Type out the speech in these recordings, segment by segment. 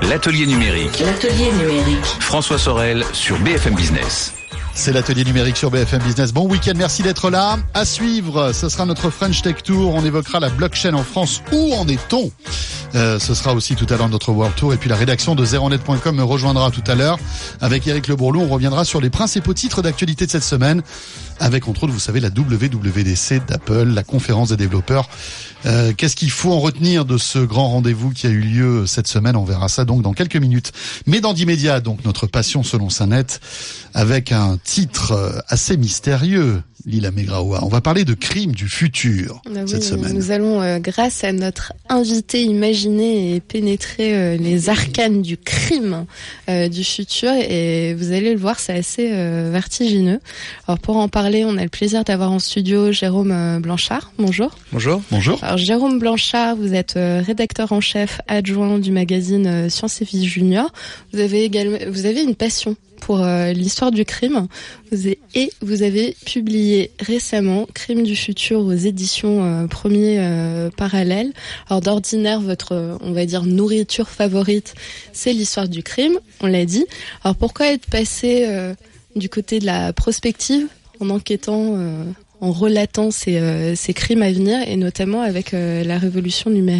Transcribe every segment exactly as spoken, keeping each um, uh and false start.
L'atelier numérique. L'atelier numérique. François Sorel sur B F M Business. C'est l'atelier numérique sur B F M Business. Bon week-end, merci d'être là. À suivre, ce sera notre French Tech Tour. On évoquera la blockchain en France. Où en est-on ? Euh, ce sera aussi tout à l'heure notre World Tour. Et puis la rédaction de zéro net point com me rejoindra tout à l'heure. Avec Eric Le Bourlou, on reviendra sur les principaux titres d'actualité de cette semaine. Avec, entre autres, vous savez, la W W D C d'Apple, la conférence des développeurs. Euh, qu'est-ce qu'il faut en retenir de ce grand rendez-vous qui a eu lieu cette semaine ? On verra ça donc dans quelques minutes. Mais dans d'immédiat, donc, notre passion selon Saint-Net, avec un titre assez mystérieux, Lila Megraoua. On va parler de crimes du futur ah oui, cette semaine. Nous allons, euh, grâce à notre invité, imaginer et pénétrer euh, les arcanes du crime euh, du futur. Et vous allez le voir, c'est assez euh, vertigineux. Alors pour en parler, on a le plaisir d'avoir en studio Jérôme euh, Blanchard. Bonjour. Bonjour. Bonjour. Alors Jérôme Blanchard, vous êtes euh, rédacteur en chef adjoint du magazine euh, Science et Vie Junior. Vous avez également, vous avez une passion pour euh, l'histoire du crime. Vous avez, et vous avez publié récemment Crime du futur aux éditions euh, Premier euh, Parallèle. Alors d'ordinaire, votre, euh, on va dire, nourriture favorite, c'est l'histoire du crime, on l'a dit. Alors pourquoi être passé euh, du côté de la prospective en enquêtant, euh, en relatant ces, euh, ces crimes à venir, et notamment avec euh, la révolution numérique ?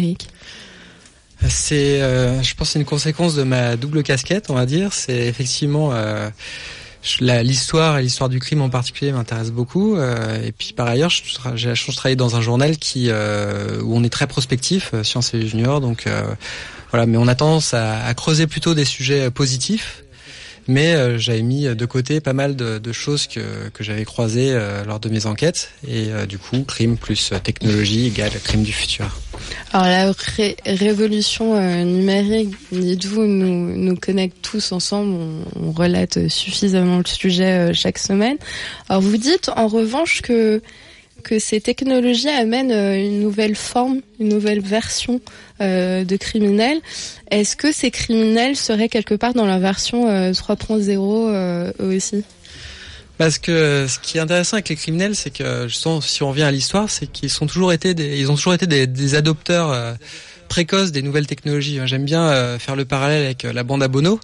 C'est, euh, je pense, c'est une conséquence de ma double casquette, on va dire. C'est effectivement euh, la, l'histoire et l'histoire du crime en particulier m'intéresse beaucoup. Euh, et puis par ailleurs, je, j'ai la chance de travailler dans un journal qui euh, où on est très prospectif, euh, Science et Junior. Donc euh, voilà, mais on a tendance à, à creuser plutôt des sujets positifs. Mais euh, j'avais mis de côté pas mal de, de choses que, que j'avais croisées euh, lors de mes enquêtes. Et euh, du coup, crime plus technologie égale crime du futur. Alors la ré- révolution euh, numérique, dites-vous, nous, nous connecte tous ensemble. On, on relate suffisamment le sujet euh, chaque semaine. Alors vous dites en revanche que que ces technologies amènent euh, une nouvelle forme, une nouvelle version euh, de criminels. Est-ce que ces criminels seraient quelque part dans leur version euh, trois point zéro euh, eux aussi ? Parce que ce qui est intéressant avec les criminels, c'est que justement, si on revient à l'histoire, c'est qu'ils sont toujours été des, ils ont toujours été des, des adopteurs euh, précoces des nouvelles technologies. J'aime bien euh, faire le parallèle avec la bande à Bono,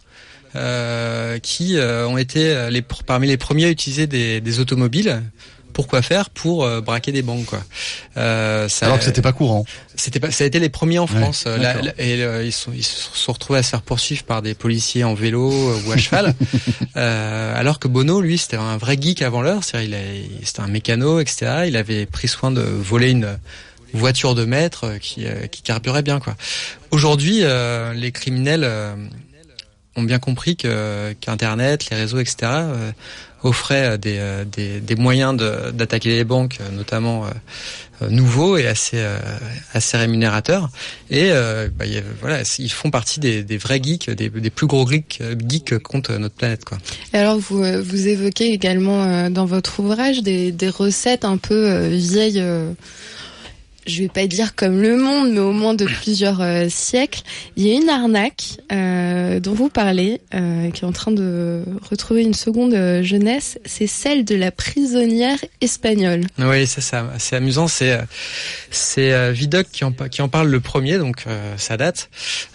euh, qui euh, ont été les, parmi les premiers à utiliser des, des automobiles. Pourquoi faire ? Pour euh, braquer des banques, quoi. Euh, ça, Alors que c'était pas courant. C'était pas, ça a été les premiers en France. Ouais, là, là, et euh, ils sont, ils se sont retrouvés à se faire poursuivre par des policiers en vélo euh, ou à cheval. euh, alors que Bono, lui, c'était un vrai geek avant l'heure. C'est-à-dire, il a, c'était un mécano, et cetera. Il avait pris soin de voler une voiture de maître qui, euh, qui carburait bien, quoi. Aujourd'hui, euh, les criminels euh, ont bien compris que qu'Internet, les réseaux, et cetera. Euh, offrait des, des, des moyens de, d'attaquer les banques, notamment euh, nouveaux et assez, euh, assez rémunérateurs. Et euh, bah, y a, voilà, ils font partie des, des vrais geeks, des, des plus gros geeks, geeks contre notre planète, quoi. Et alors, vous, vous évoquez également euh, dans votre ouvrage des, des recettes un peu euh, vieilles... Euh je vais pas dire comme le monde, mais au moins de plusieurs euh, siècles. Il y a une arnaque euh, dont vous parlez, euh, qui est en train de retrouver une seconde euh, jeunesse, c'est celle de la prisonnière espagnole. Oui, ça, ça c'est amusant. C'est c'est euh, Vidocq qui en qui en parle le premier, donc euh, ça date,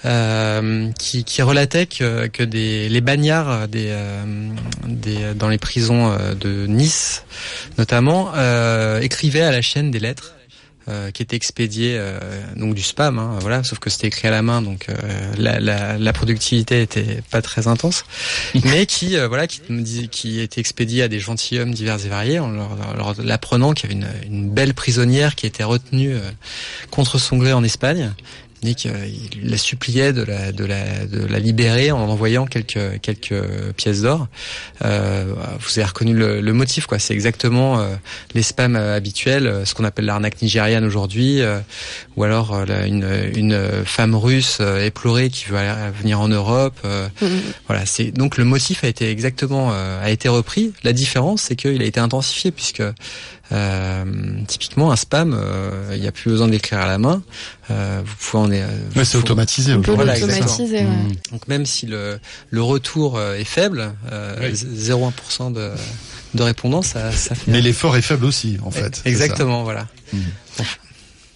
euh, qui qui relatait que que des les bagnards des euh, des dans les prisons de Nice notamment euh, écrivaient à la chaîne des lettres. Euh, qui était expédié euh, donc du spam, hein, voilà, sauf que c'était écrit à la main, donc euh, la, la, la productivité était pas très intense, mais qui euh, voilà qui qui était expédié à des gentilshommes divers et variés en leur, leur l'apprenant qu'il y avait une, une belle prisonnière qui était retenue euh, contre son gré en Espagne. Il dit qu'il la suppliait de la de la de la libérer en envoyant quelques quelques pièces d'or. Euh, vous avez reconnu le, le motif, quoi. C'est exactement euh, les spams habituels, ce qu'on appelle l'arnaque nigériane aujourd'hui, euh, ou alors euh, la, une une femme russe euh, éplorée qui veut aller, venir en Europe. Euh, mmh. Voilà. C'est donc le motif a été exactement euh, a été repris. La différence, c'est qu'il a été intensifié puisque Euh, typiquement un spam, il euh, n'y a plus besoin d'écrire à la main. Euh, vous pouvez en est. Mais c'est automatisé. On peut voilà, l'automatiser. Ouais. Mmh. Donc même si le le retour est faible, euh, oui. zéro virgule un pour cent de de répondants, ça ça fait. Mais l'effort est faible aussi, en fait. Exactement, voilà. Mmh.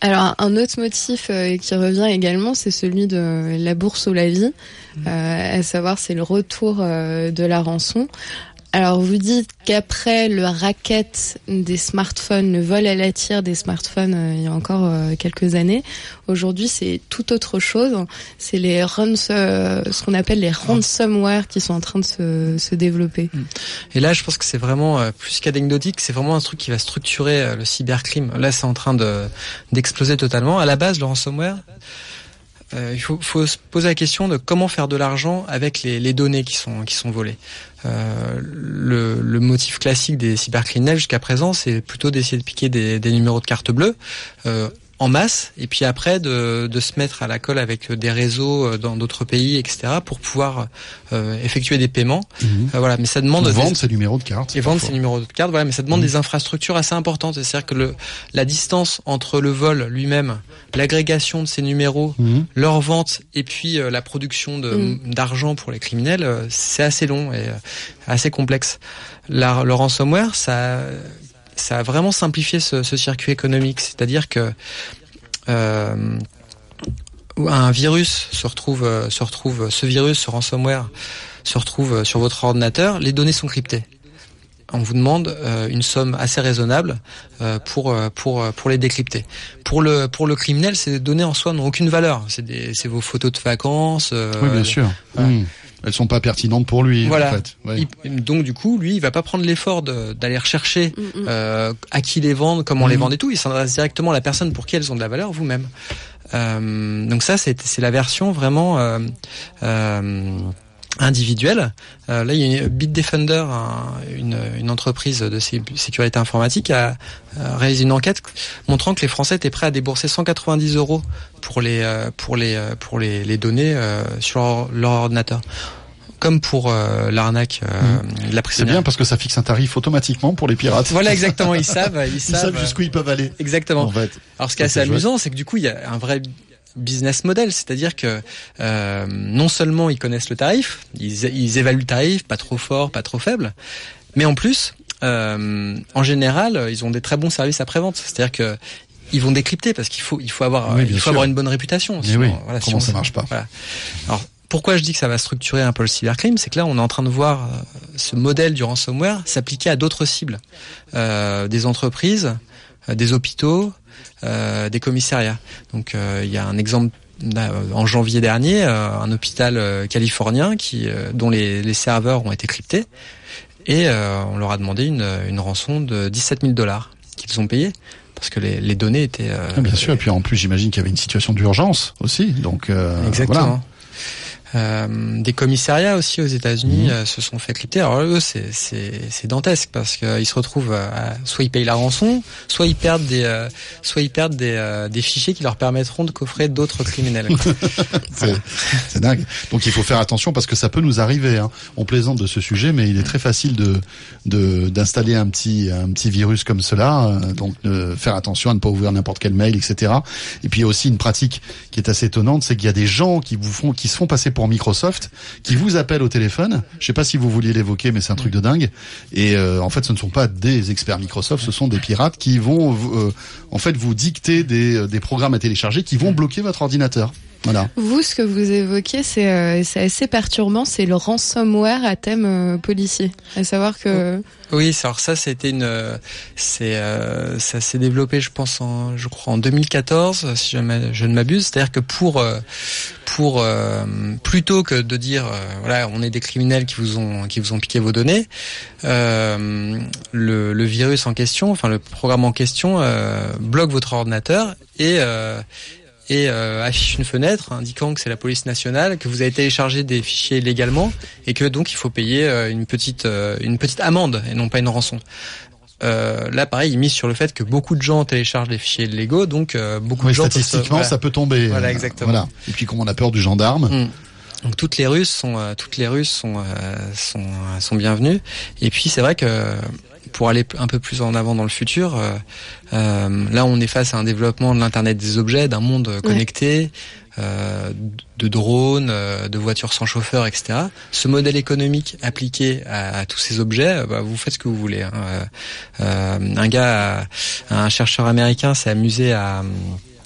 Alors un autre motif euh, qui revient également, c'est celui de la bourse ou la vie, mmh. euh, à savoir c'est le retour euh, de la rançon. Alors vous dites qu'après le racket des smartphones, le vol à la tire des smartphones euh, il y a encore euh, quelques années, aujourd'hui c'est tout autre chose. C'est les runs, euh, ce qu'on appelle les ransomware qui sont en train de se, se développer. Et là je pense que c'est vraiment euh, plus qu'anecdotique, c'est vraiment un truc qui va structurer euh, le cybercrime. Là c'est en train de d'exploser totalement. À la base le ransomware, Euh, il faut, faut se poser la question de comment faire de l'argent avec les, les données qui sont qui sont volées. Euh, le, le motif classique des cybercriminels jusqu'à présent, c'est plutôt d'essayer de piquer des, des numéros de carte bleue euh, en masse, et puis après de, de se mettre à la colle avec des réseaux dans d'autres pays, et cetera, pour pouvoir euh, effectuer des paiements. Mmh. Euh, voilà, mais ça demande de des... vendre ces numéros de carte. Et vendre ces numéros de carte, voilà, mais ça demande mmh. des infrastructures assez importantes. C'est-à-dire que le, la distance entre le vol lui-même, l'agrégation de ces numéros, mmh. leur vente et puis euh, la production de, mmh. d'argent pour les criminels, euh, c'est assez long et euh, assez complexe. La, le ransomware, ça, ça a vraiment simplifié ce, ce circuit économique. C'est-à-dire que euh, un virus se retrouve, euh, se retrouve, ce virus, ce ransomware, se retrouve sur votre ordinateur. Les données sont cryptées. On vous demande euh, une somme assez raisonnable euh, pour pour pour les décrypter. Pour le pour le criminel, ces données en soi n'ont aucune valeur. C'est des c'est vos photos de vacances. Euh, oui, bien sûr. Voilà. Mmh. Elles sont pas pertinentes pour lui. Voilà. En fait. Ouais. Il, donc du coup, lui, il va pas prendre l'effort de, d'aller rechercher mmh. euh, à qui les vendre, comment mmh. les vendre et tout. Il s'adresse directement à la personne pour qui elles ont de la valeur, vous-même. Euh, donc ça, c'est c'est la version vraiment. Euh, euh, individuel. Euh, là, il y a une Bitdefender, un, une, une entreprise de sécurité informatique, a, a réalisé une enquête montrant que les Français étaient prêts à débourser cent quatre-vingt-dix euros pour les euh, pour les pour les, les données euh, sur leur, leur ordinateur. Comme pour euh, l'arnaque, euh, mmh. la C'est bien parce que ça fixe un tarif automatiquement pour les pirates. Voilà, exactement. Ils savent, ils, ils savent, savent jusqu'où ils peuvent aller. Exactement. En fait. Alors, ce qui est assez amusant, c'est que du coup, il y a un vrai business model, c'est-à-dire que euh, non seulement ils connaissent le tarif, ils, ils évaluent le tarif, pas trop fort, pas trop faible, mais en plus, euh, en général, ils ont des très bons services après-vente. C'est-à-dire que ils vont décrypter parce qu'il faut, il faut avoir, oui, il faut avoir une bonne réputation. Sinon, oui. Voilà, Comment sinon, ça marche pas. Voilà. Alors, pourquoi je dis que ça va structurer un peu le cybercrime, c'est que là, on est en train de voir ce modèle du ransomware s'appliquer à d'autres cibles, euh, des entreprises, euh, des hôpitaux. Euh, des commissariats. Donc euh, il y a un exemple euh, en janvier dernier, euh, un hôpital euh, californien qui, euh, dont les, les serveurs ont été cryptés et euh, on leur a demandé une, une rançon de dix-sept mille dollars qu'ils ont payé parce que les, les données étaient. Euh, ah, bien sûr. Et puis en plus, j'imagine qu'il y avait une situation d'urgence aussi. Donc euh, exactement. Voilà. Euh, des commissariats aussi aux États-Unis mmh. euh, se sont fait crypter. Alors eux, c'est c'est c'est dantesque parce que euh, ils se retrouvent à, soit ils payent la rançon, soit ils perdent des euh, soit ils perdent des euh, des fichiers qui leur permettront de coffrer d'autres criminels. c'est, c'est dingue. Donc il faut faire attention parce que ça peut nous arriver. Hein. On plaisante de ce sujet, mais il est très facile de de d'installer un petit un petit virus comme cela. Euh, donc de faire attention à ne pas ouvrir n'importe quel mail, et cetera. Et puis il y a aussi une pratique qui est assez étonnante, c'est qu'il y a des gens qui vous font qui se font passer pour Microsoft, qui vous appelle au téléphone. Je sais pas si vous vouliez l'évoquer, mais c'est un truc de dingue. Et euh, en fait, ce ne sont pas des experts Microsoft, ce sont des pirates qui vont, euh, en fait, vous dicter des, des programmes à télécharger qui vont bloquer votre ordinateur. Voilà. Vous, ce que vous évoquez, c'est, euh, c'est assez perturbant, c'est le ransomware à thème euh, policier. À savoir que... Oui, alors ça, c'était une, c'est, euh, ça s'est développé, je pense, en, je crois, en deux mille quatorze, si je, je ne m'abuse. C'est-à-dire que pour, euh, pour, euh, plutôt que de dire, euh, voilà, on est des criminels qui vous ont, qui vous ont piqué vos données, euh, le, le virus en question, enfin le programme en question, euh, bloque votre ordinateur et euh, et euh, affiche une fenêtre indiquant que c'est la police nationale, que vous avez téléchargé des fichiers illégalement et que donc il faut payer euh, une petite euh, une petite amende et non pas une rançon. Euh, là, pareil, il mise sur le fait que beaucoup de gens téléchargent des fichiers illégaux, donc euh, beaucoup oui, de gens statistiquement, se, voilà. ça peut tomber. Voilà, exactement. Voilà. Et puis, comme on a peur du gendarme. Mmh. Donc toutes les Russes sont euh, toutes les Russes sont euh, sont sont bienvenues. Et puis c'est vrai que pour aller un peu plus en avant dans le futur, euh, euh, là on est face à un développement de l'internet des objets, d'un monde connecté, ouais. euh, de drones, euh, de voitures sans chauffeur, et cetera. Ce modèle économique appliqué à, à tous ces objets, bah, vous faites ce que vous voulez. Hein. Euh, un gars, un chercheur américain s'est amusé à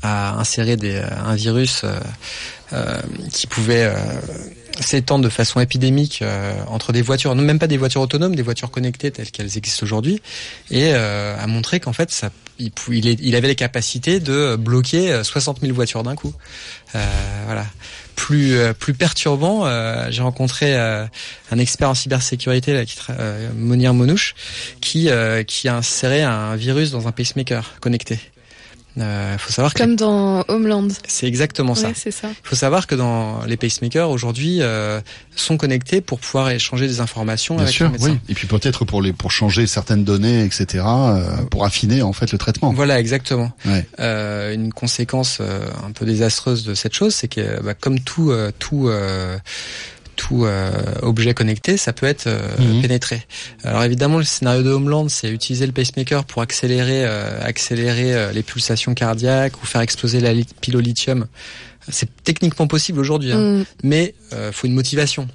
a inséré des, un virus euh, euh, qui pouvait euh, s'étendre de façon épidémique euh, entre des voitures, non même pas des voitures autonomes, des voitures connectées telles qu'elles existent aujourd'hui, et euh, a montré qu'en fait ça, il, il, est, il avait les capacités de bloquer soixante mille voitures d'un coup. Euh, voilà. Plus euh, plus perturbant, euh, j'ai rencontré euh, un expert en cybersécurité là, qui tra- euh, Monir Monouche, qui euh, qui a inséré un virus dans un pacemaker connecté. Euh, faut savoir Comme que dans Homeland. c'est exactement ça. Ouais, c'est ça. Il faut savoir que dans les pacemakers aujourd'hui euh, sont connectés pour pouvoir échanger des informations Bien avec sûr, le médecin. oui. Et puis peut-être pour les pour changer certaines données, et cetera, euh, pour affiner en fait le traitement. Voilà, exactement. Ouais. Euh, une conséquence euh, un peu désastreuse de cette chose, c'est que bah, comme tout euh, tout euh, tout euh, objet connecté, ça peut être euh, mmh. pénétré. Alors évidemment, le scénario de Homeland, c'est utiliser le pacemaker pour accélérer euh, accélérer euh, les pulsations cardiaques ou faire exploser la li- pile au lithium. C'est techniquement possible aujourd'hui, hein, mmh. mais euh, faut une motivation.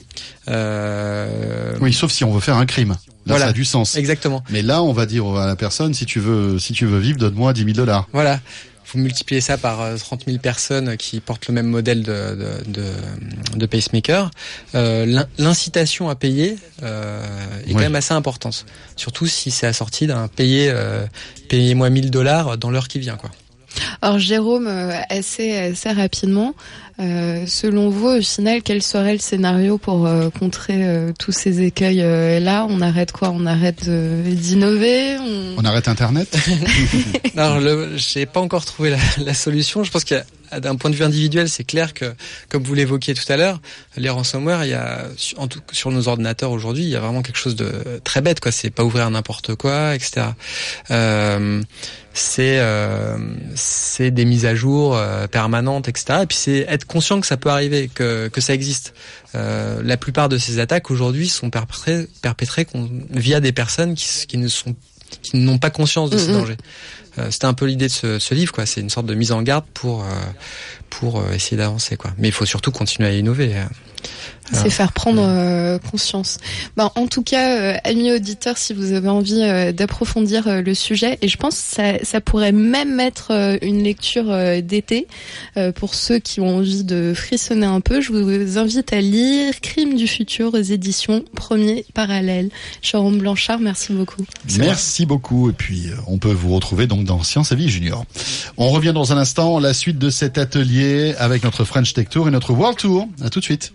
Euh... Oui, sauf si on veut faire un crime. Là, voilà. Ça a du sens. Exactement. Mais là, on va dire à la personne, si tu veux, si tu veux vivre, donne-moi dix mille dollars. Voilà. Vous multipliez ça par trente mille personnes qui portent le même modèle de, de, de, de pacemaker. Euh, l'incitation à payer euh, est oui. quand même assez importante. Surtout si c'est assorti d'un payer, euh, payez-moi mille dollars dans l'heure qui vient, quoi. Alors Jérôme, assez, assez rapidement, euh, selon vous, au final, quel serait le scénario pour euh, contrer euh, tous ces écueils euh, là? On arrête quoi? On arrête euh, d'innover? On... on arrête Internet? Alors, le, j'ai pas encore trouvé la, la solution. Je pense qu'il y a, d'un point de vue individuel, c'est clair que, comme vous l'évoquiez tout à l'heure, les ransomware, il y a, en tout, sur nos ordinateurs aujourd'hui, il y a vraiment quelque chose de très bête, quoi. C'est pas ouvrir n'importe quoi, et cetera. Euh, c'est, euh, c'est des mises à jour euh, permanentes, et cetera. Et puis c'est être conscient que ça peut arriver, que, que ça existe. Euh, la plupart de ces attaques aujourd'hui sont perpétrées, perpétrées via des personnes qui, qui ne sont, qui n'ont pas conscience de mmh, ces dangers. Euh, c'était un peu l'idée de ce, ce livre, quoi. C'est une sorte de mise en garde pour, euh, pour euh, essayer d'avancer, quoi. Mais il faut surtout continuer à innover. C'est Alors, faire prendre euh, conscience. Ben, en tout cas, euh, amis auditeurs, si vous avez envie euh, d'approfondir euh, le sujet, et je pense que ça, ça pourrait même être euh, une lecture euh, d'été euh, pour ceux qui ont envie de frissonner un peu, je vous invite à lire Crime du futur aux éditions Premier Parallèle. Jérôme Blanchard, merci beaucoup. Merci beaucoup. Et puis, on peut vous retrouver donc dans Science et Vie Junior. On revient dans un instant, la suite de cet atelier avec notre French Tech Tour et notre World Tour. À tout de suite.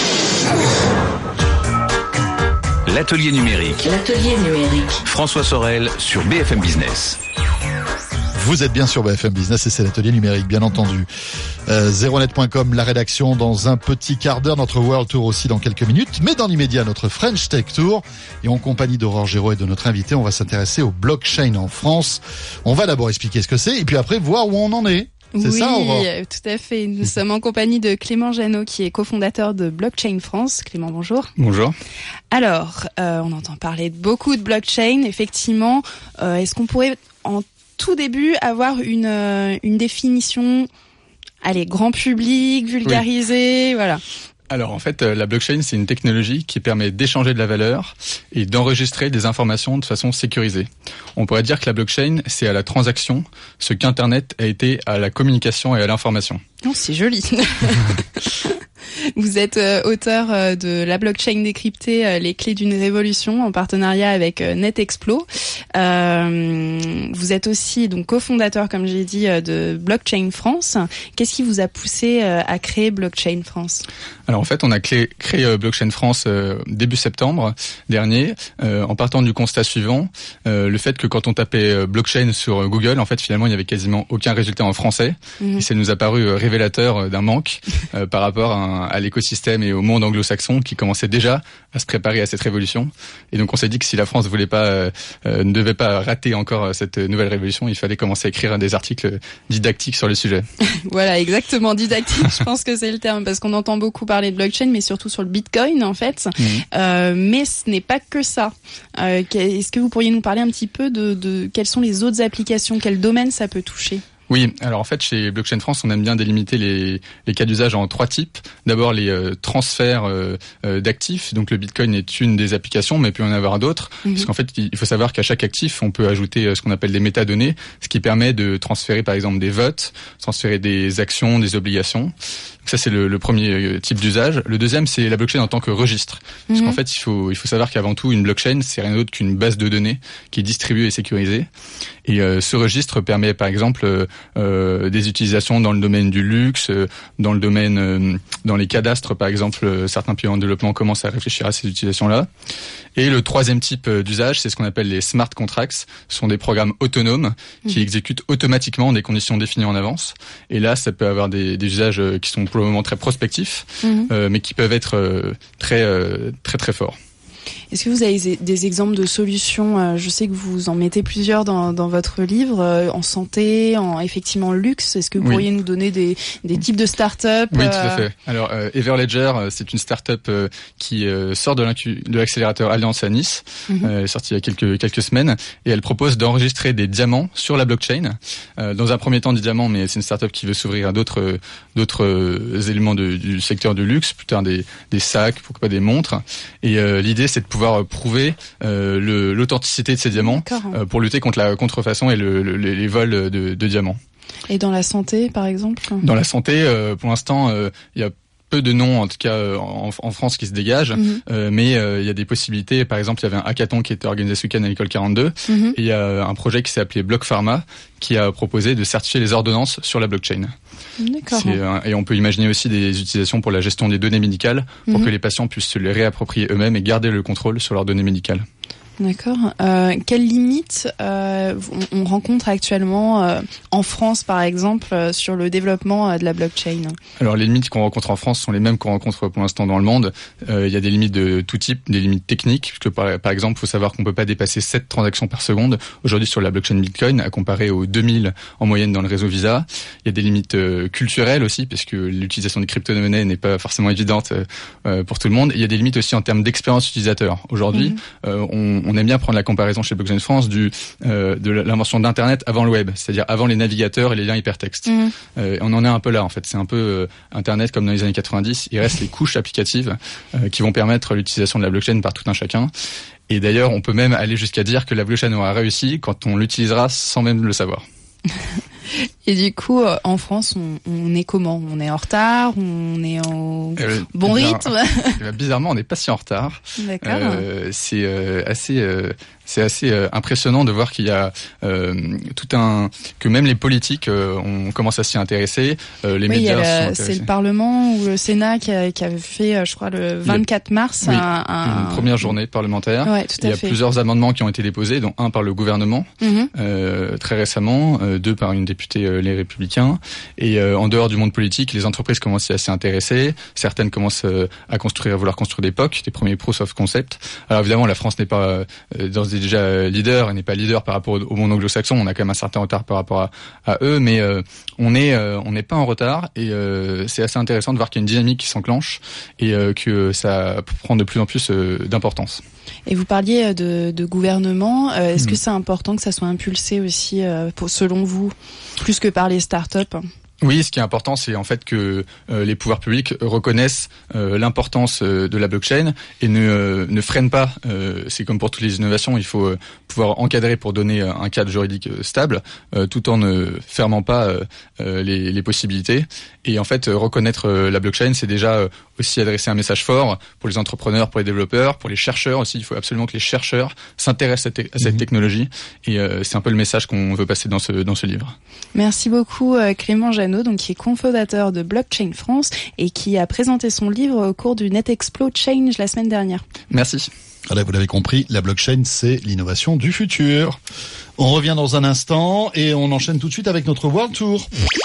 L'atelier numérique. L'atelier numérique. François Sorel sur B F M Business. Vous êtes bien sur B F M Business et c'est l'atelier numérique, bien entendu. Euh, zéro net point com, la rédaction dans un petit quart d'heure, notre World Tour aussi dans quelques minutes, mais dans l'immédiat, notre French Tech Tour. Et en compagnie d'Aurore Géraud et de notre invité, on va s'intéresser au blockchain en France. On va d'abord expliquer ce que c'est et puis après voir où on en est. C'est oui, ça, Aurore ? Tout à fait. Nous sommes en compagnie de Clément Jeannot, qui est cofondateur de Blockchain France. Clément, bonjour. Bonjour. Alors, euh, on entend parler de beaucoup de blockchain. Effectivement, euh, est-ce qu'on pourrait, en tout début, avoir une, euh, une définition, allez, grand public, vulgarisée, oui. Voilà. Alors en fait, la blockchain, c'est une technologie qui permet d'échanger de la valeur et d'enregistrer des informations de façon sécurisée. On pourrait dire que la blockchain, c'est à la transaction ce qu'Internet a été à la communication et à l'information. Oh, c'est joli. Vous êtes euh, auteur euh, de La blockchain décryptée, euh, les clés d'une révolution, en partenariat avec euh, NetExplo. Euh, vous êtes aussi donc cofondateur, comme j'ai dit, euh, de Blockchain France. Qu'est-ce qui vous a poussé euh, à créer Blockchain France ? Alors en fait, on a créé, créé euh, Blockchain France euh, début septembre dernier, euh, en partant du constat suivant, euh, le fait que quand on tapait euh, blockchain sur Google, en fait finalement il y avait quasiment aucun résultat en français, mmh. et ça nous a paru euh, révélateur euh, d'un manque euh, par rapport à, à l'écosystème et au monde anglo-saxon qui commençait déjà à se préparer à cette révolution. Et donc on s'est dit que si la France voulait pas, euh, euh, ne devait pas rater encore cette nouvelle révolution, il fallait commencer à écrire des articles didactiques sur le sujet. Voilà, exactement, didactique. Je pense que c'est le terme, parce qu'on entend beaucoup parler de blockchain, mais surtout sur le Bitcoin en fait. Mmh. Euh, mais ce n'est pas que ça. Euh, est-ce que vous pourriez nous parler un petit peu de, de quelles sont les autres applications, quels domaines ça peut toucher ? Oui, alors en fait chez Blockchain France, on aime bien délimiter les, les cas d'usage en trois types. D'abord les euh, transferts euh, euh, d'actifs, donc le Bitcoin est une des applications, mais il peut y en avoir d'autres, mmh. parce qu'en fait il faut savoir qu'à chaque actif, on peut ajouter euh, ce qu'on appelle des métadonnées, ce qui permet de transférer par exemple des votes, transférer des actions, des obligations. Donc ça c'est le, le premier type d'usage. Le deuxième c'est la blockchain en tant que registre, parce mmh. qu'en fait il faut il faut savoir qu'avant tout une blockchain c'est rien d'autre qu'une base de données qui est distribuée et sécurisée. Et euh, ce registre permet par exemple euh, euh, des utilisations dans le domaine du luxe, euh, dans le domaine, euh, dans les cadastres par exemple, euh, certains pays en développement commencent à réfléchir à ces utilisations-là. Et le troisième type d'usage, c'est ce qu'on appelle les smart contracts. Ce sont des programmes autonomes qui mmh. exécutent automatiquement des conditions définies en avance. Et là, ça peut avoir des, des usages qui sont pour le moment très prospectifs, mmh. euh, mais qui peuvent être euh, très, euh, très très forts. Est-ce que vous avez des exemples de solutions? Je sais que vous en mettez plusieurs dans, dans votre livre, en santé, en effectivement luxe. Est-ce que vous oui. pourriez nous donner des, des types de start-up? Oui, tout à fait. Alors, euh, Everledger, c'est une start-up euh, qui euh, sort de, de l'accélérateur Alliance à Nice. Mm-hmm. euh, elle est sortie il y a quelques, quelques semaines. Et elle propose d'enregistrer des diamants sur la blockchain. Euh, dans un premier temps, des diamants, mais c'est une start-up qui veut s'ouvrir à d'autres, d'autres euh, éléments de, du secteur du luxe, plus tard des, des sacs, pourquoi pas des montres. Et euh, l'idée, c'est de pouvoir prouver euh, le, l'authenticité de ces diamants euh, pour lutter contre la contrefaçon et le, le, les vols de, de diamants. Et dans la santé, par exemple? Dans la santé, euh, pour l'instant, il euh, y a peu de noms, en tout cas euh, en, en France, qui se dégagent, mm-hmm. euh, mais il euh, y a des possibilités. Par exemple, il y avait un hackathon qui était organisé ce week-end à l'école quarante-deux, mm-hmm. et il y a un projet qui s'est appelé Block Pharma, qui a proposé de certifier les ordonnances sur la blockchain. D'accord. C'est, euh, et on peut imaginer aussi des utilisations pour la gestion des données médicales, pour mm-hmm. que les patients puissent se les réapproprier eux-mêmes et garder le contrôle sur leurs données médicales. D'accord. Euh, quelles limites euh, on, on rencontre actuellement euh, en France, par exemple, euh, sur le développement euh, de la blockchain? Alors, les limites qu'on rencontre en France sont les mêmes qu'on rencontre pour l'instant dans le monde. Euh, il y a des limites de tout type, des limites techniques, puisque par, par exemple, il faut savoir qu'on peut pas dépasser sept transactions par seconde aujourd'hui sur la blockchain Bitcoin, à comparer aux deux mille en moyenne dans le réseau Visa. Il y a des limites euh, culturelles aussi, parce que l'utilisation des crypto-monnaies n'est pas forcément évidente euh, pour tout le monde. Et il y a des limites aussi en termes d'expérience utilisateur. Aujourd'hui, mmh. euh, on on aime bien prendre la comparaison chez Blockchain France du euh, de l'invention d'Internet avant le web, c'est-à-dire avant les navigateurs et les liens hypertextes. Mmh. Euh, on en est un peu là en fait. C'est un peu euh, Internet comme dans les années quatre-vingt-dix. Il reste les couches applicatives euh, qui vont permettre l'utilisation de la blockchain par tout un chacun. Et d'ailleurs, on peut même aller jusqu'à dire que la blockchain aura réussi quand on l'utilisera sans même le savoir. Et du coup, en France, on, on est comment? On est en retard? On est en euh, bon rythme? Bizarre, bizarrement, on n'est pas si en retard. D'accord. Euh, c'est euh, assez, euh, c'est assez euh, impressionnant de voir qu'il y a euh, tout un que même les politiques, euh, on commence à s'y intéresser. Euh, les oui, médias. Il y a le, c'est le Parlement ou le Sénat qui, a, qui avait fait, je crois, le vingt-quatre mars, oui, un, un... une première journée parlementaire. Ouais, tout à il y a fait. plusieurs amendements qui ont été déposés, dont un par le gouvernement mm-hmm. euh, très récemment, euh, deux par une députée euh, les Républicains. Et euh, en dehors du monde politique, les entreprises commencent à s'y intéresser. Certaines commencent euh, à construire, à vouloir construire des P O C, des premiers proof of concept. Alors évidemment, la France n'est pas euh, d'ores et déjà leader, elle n'est pas leader par rapport au, au monde anglo-saxon. On a quand même un certain retard par rapport à, à eux, mais euh, on est, euh, on n'est pas en retard. Et euh, c'est assez intéressant de voir qu'il y a une dynamique qui s'enclenche et euh, que ça prend de plus en plus euh, d'importance. Et vous parliez de, de gouvernement. Euh, est-ce mmh. que c'est important que ça soit impulsé aussi, euh, pour, selon vous, plus que par les startups? Oui, ce qui est important, c'est en fait que euh, les pouvoirs publics reconnaissent euh, l'importance euh, de la blockchain et ne euh, ne freinent pas. Euh, c'est comme pour toutes les innovations, il faut euh, pouvoir encadrer pour donner euh, un cadre juridique euh, stable, euh, tout en ne fermant pas euh, euh, les, les possibilités. Et en fait, euh, reconnaître euh, la blockchain, c'est déjà euh, aussi adresser un message fort pour les entrepreneurs, pour les développeurs, pour les chercheurs aussi. Il faut absolument que les chercheurs s'intéressent à, te- à cette mmh. technologie. Et euh, c'est un peu le message qu'on veut passer dans ce dans ce livre. Merci beaucoup, euh, Clément Jeannot, donc qui est cofondateur de Blockchain France et qui a présenté son livre au cours du NetExplo Change la semaine dernière. Merci. Voilà, vous l'avez compris, la blockchain, c'est l'innovation du futur. On revient dans un instant et on enchaîne tout de suite avec notre World Tour.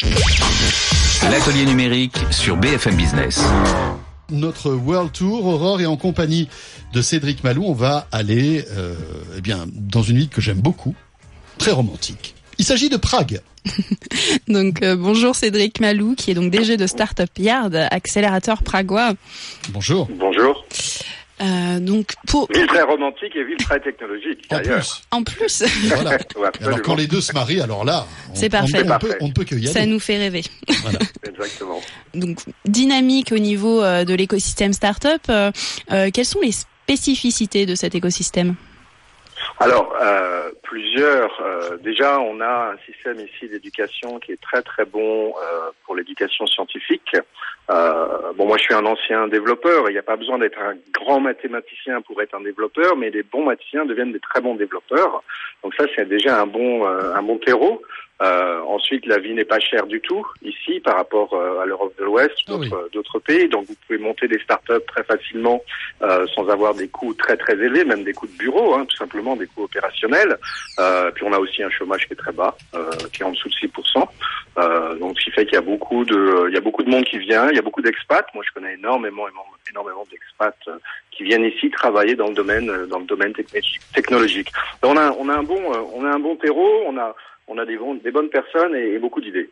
L'atelier numérique sur B F M Business. Notre World Tour, Aurore, et en compagnie de Cédric Malou, on va aller euh, eh bien, dans une ville que j'aime beaucoup, très romantique. Il s'agit de Prague. Donc euh, bonjour Cédric Malou, qui est donc D G de Startup Yard, accélérateur pragois. Bonjour. Bonjour. Euh, donc pour ville très romantique et ville très technologique. En d'ailleurs. plus. en plus, Voilà. Ouais, Alors quand les deux se marient, alors là, on, C'est parfait. on, on, Parfait. peut, on ne peut que y aller. ça nous fait rêver. Voilà. Exactement. Donc dynamique au niveau euh, de l'écosystème startup. Euh, euh, quelles sont les spécificités de cet écosystème? Alors, euh, plusieurs. Euh, déjà, on a un système ici d'éducation qui est très très bon euh, pour l'éducation scientifique. Euh, bon, moi, je suis un ancien développeur. Il n'y a pas besoin d'être un grand mathématicien pour être un développeur, mais les bons mathématiciens deviennent des très bons développeurs. Donc ça, c'est déjà un bon euh, un bon terreau. Euh, ensuite, la vie n'est pas chère du tout ici par rapport euh, à l'Europe de l'Ouest, Ah d'autres, oui. d'autres pays. Donc, vous pouvez monter des startups très facilement euh, sans avoir des coûts très très élevés, même des coûts de bureau, hein, tout simplement des coûts opérationnels. Euh, puis on a aussi un chômage qui est très bas, euh, qui est en dessous de six pour cent. Euh, donc, ce qui fait qu'il y a beaucoup de, il y a beaucoup de monde qui vient, il y a beaucoup d'expats. Moi, je connais énormément, énormément d'expats euh, qui viennent ici travailler dans le domaine, dans le domaine technologique. Donc, on a, on a un bon, on a un bon terreau, on a On a des, bons, des bonnes personnes et, et beaucoup d'idées.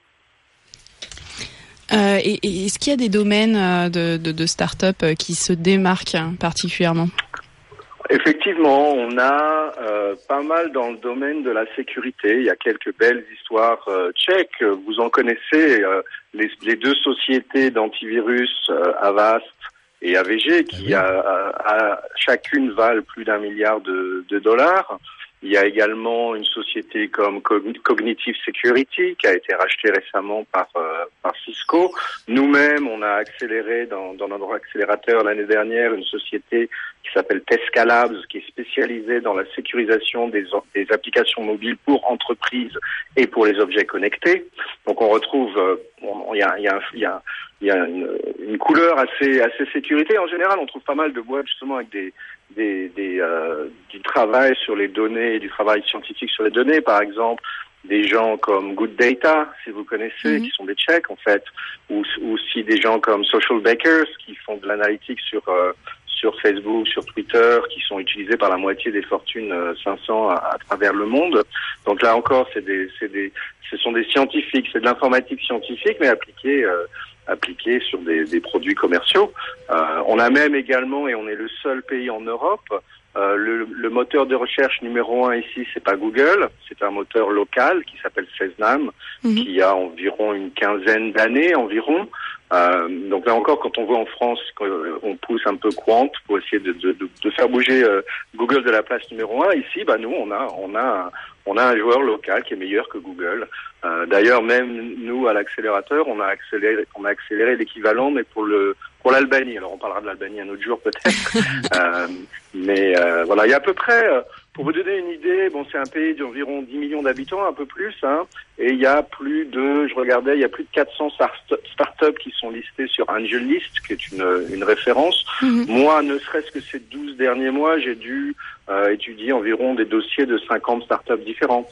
Euh, et, et est-ce qu'il y a des domaines de, de, de start-up qui se démarquent particulièrement? Effectivement, on a euh, pas mal dans le domaine de la sécurité. Il y a quelques belles histoires euh, tchèques. Vous en connaissez, euh, les, les deux sociétés d'antivirus, euh, Avast et A V G, qui a, a, a, chacune valent plus d'un milliard de, de dollars. Il y a également une société comme Cognitive Security qui a été rachetée récemment par euh, par Cisco. Nous-mêmes, on a accéléré dans, dans notre accélérateur l'année dernière une société qui s'appelle Tesca Labs, qui est spécialisée dans la sécurisation des, des applications mobiles pour entreprises et pour les objets connectés. Donc on retrouve, il y a, y a, y a, y a une, une couleur assez assez sécurité. En général, on trouve pas mal de boîtes justement avec des des, des euh, du travail sur les données, du travail scientifique sur les données, par exemple. Des gens comme Good Data, si vous connaissez, mm-hmm. qui sont des Tchèques en fait, ou, ou aussi des gens comme Social Bakers qui font de l'analytique sur euh, sur Facebook, sur Twitter, qui sont utilisés par la moitié des fortunes euh, cinq cents à, à travers le monde. Donc là encore, c'est des c'est des ce sont des scientifiques, c'est de l'informatique scientifique, mais appliquée euh, appliquée sur des, des produits commerciaux. Euh, on a même également, et on est le seul pays en Europe. Euh, le, le moteur de recherche numéro un ici, c'est pas Google, c'est un moteur local qui s'appelle Feznam, mmh. qui a environ une quinzaine d'années environ. Euh, donc là encore, quand on voit en France qu'on pousse un peu Quant pour essayer de, de, de, de faire bouger euh, Google de la place numéro un, ici, bah nous, on a, on a, on a un joueur local qui est meilleur que Google. Euh, d'ailleurs, même nous à l'accélérateur, on a accéléré, on a accéléré l'équivalent, mais pour le pour l'Albanie. Alors on parlera de l'Albanie un autre jour peut-être. euh, mais euh, voilà, il y a à peu près, euh, pour vous donner une idée, bon c'est un pays d'environ dix millions d'habitants, un peu plus, hein, et il y a plus de, je regardais, il y a plus de quatre cents startups qui sont listées sur AngelList, qui est une, une référence. Mm-hmm. Moi, ne serait-ce que ces douze derniers mois, j'ai dû euh, étudier environ des dossiers de cinquante startups différentes.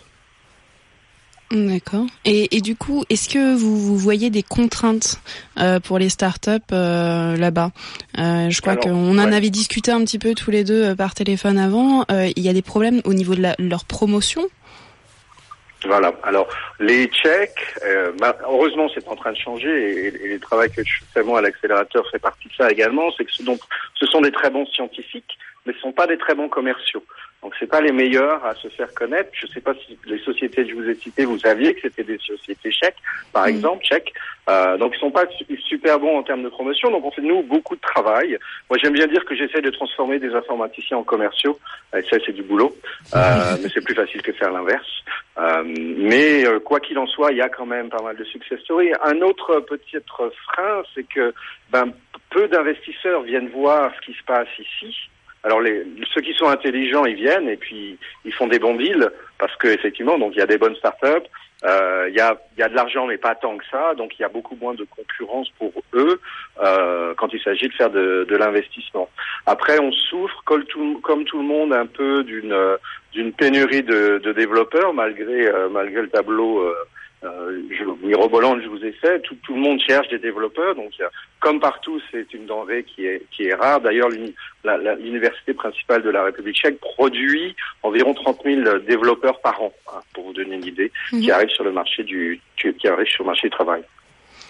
D'accord. Et, et du coup, est-ce que vous, vous voyez des contraintes euh, pour les startups euh, là-bas? euh, Je crois Alors, qu'on en ouais. avait discuté un petit peu tous les deux euh, par téléphone avant. Euh, il y a des problèmes au niveau de la, leur promotion? Voilà. Alors, les Tchèques, euh, bah, heureusement, c'est en train de changer et, et, et le travail que je fais moi à l'accélérateur fait partie de ça également. C'est que ce, donc, ce sont des très bons scientifiques, mais ce sont pas des très bons commerciaux. Donc c'est pas les meilleurs à se faire connaître. Je sais pas si les sociétés que je vous ai citées, vous saviez que c'était des sociétés tchèques, par mmh. exemple, tchèques. Euh, donc ils sont pas super bons en termes de promotion. Donc on fait de nous beaucoup de travail. Moi j'aime bien dire que j'essaie de transformer des informaticiens en commerciaux. Et ça c'est du boulot, euh, mais c'est plus facile que faire l'inverse. Euh, mais euh, quoi qu'il en soit, il y a quand même pas mal de success stories. Un autre petit frein, c'est que ben peu d'investisseurs viennent voir ce qui se passe ici. Alors les ceux qui sont intelligents, ils viennent et puis ils font des bons deals parce que effectivement, donc il y a des bonnes startups, euh, il y a il y a de l'argent mais pas tant que ça, donc il y a beaucoup moins de concurrence pour eux euh, quand il s'agit de faire de, de l'investissement. Après, on souffre comme tout comme tout le monde un peu d'une d'une pénurie de, de développeurs malgré euh, malgré le tableau. Euh, Euh, je, mirobolant que je vous ai fait, tout, tout le monde cherche des développeurs, donc euh, comme partout, c'est une denrée qui est qui est rare. D'ailleurs, la, la, l'université principale de la République tchèque produit environ trente mille développeurs par an, hein, pour vous donner une idée, mmh. qui arrivent sur le marché du qui, qui arrivent sur le marché du travail.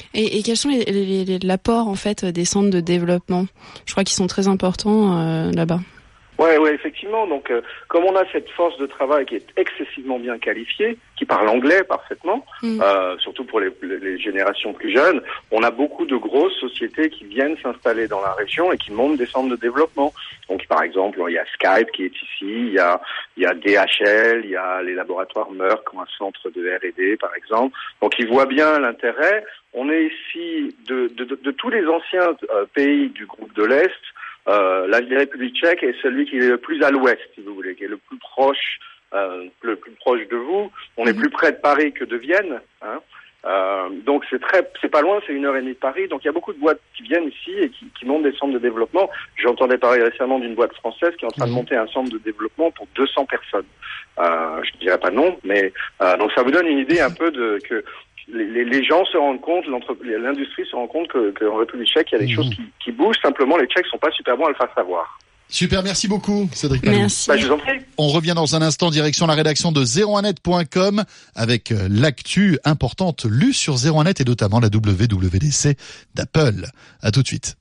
Et, et quels sont les, les, les, l'apports en fait des centres de développement? Je crois qu'ils sont très importants euh, là-bas. Ouais, ouais, effectivement. Donc, euh, comme on a cette force de travail qui est excessivement bien qualifiée, qui parle anglais parfaitement, mmh. euh, surtout pour les, les générations plus jeunes, on a beaucoup de grosses sociétés qui viennent s'installer dans la région et qui montent des centres de développement. Donc, par exemple, il y a Skype qui est ici, il y a, il y a D H L, il y a les laboratoires Merck qui ont un centre de R et D, par exemple. Donc, ils voient bien l'intérêt. On est ici de, de, de, de tous les anciens euh, pays du groupe de l'Est. Euh, la République tchèque est celui qui est le plus à l'ouest, si vous voulez, qui est le plus proche, euh, le plus proche de vous. On est plus près de Paris que de Vienne, hein. Euh, donc c'est très, c'est pas loin, c'est une heure et demie de Paris. Donc il y a beaucoup de boîtes qui viennent ici et qui, qui montent des centres de développement. J'entendais parler récemment d'une boîte française qui est en train de monter un centre de développement pour deux cents personnes. Euh, je ne dirais pas non, mais euh, donc ça vous donne une idée un peu de que Les, les gens se rendent compte, l'industrie se rend compte que, que en République tchèque, il y a des mmh. choses qui, qui bougent. Simplement, les Tchèques sont pas super bons à le faire savoir. Super, merci beaucoup, Cédric Palou. Merci. Bah, je vous en prie. On revient dans un instant, direction la rédaction de zéro un net point com avec l'actu importante lue sur zéro un net et notamment la W W D C d'Apple. À tout de suite.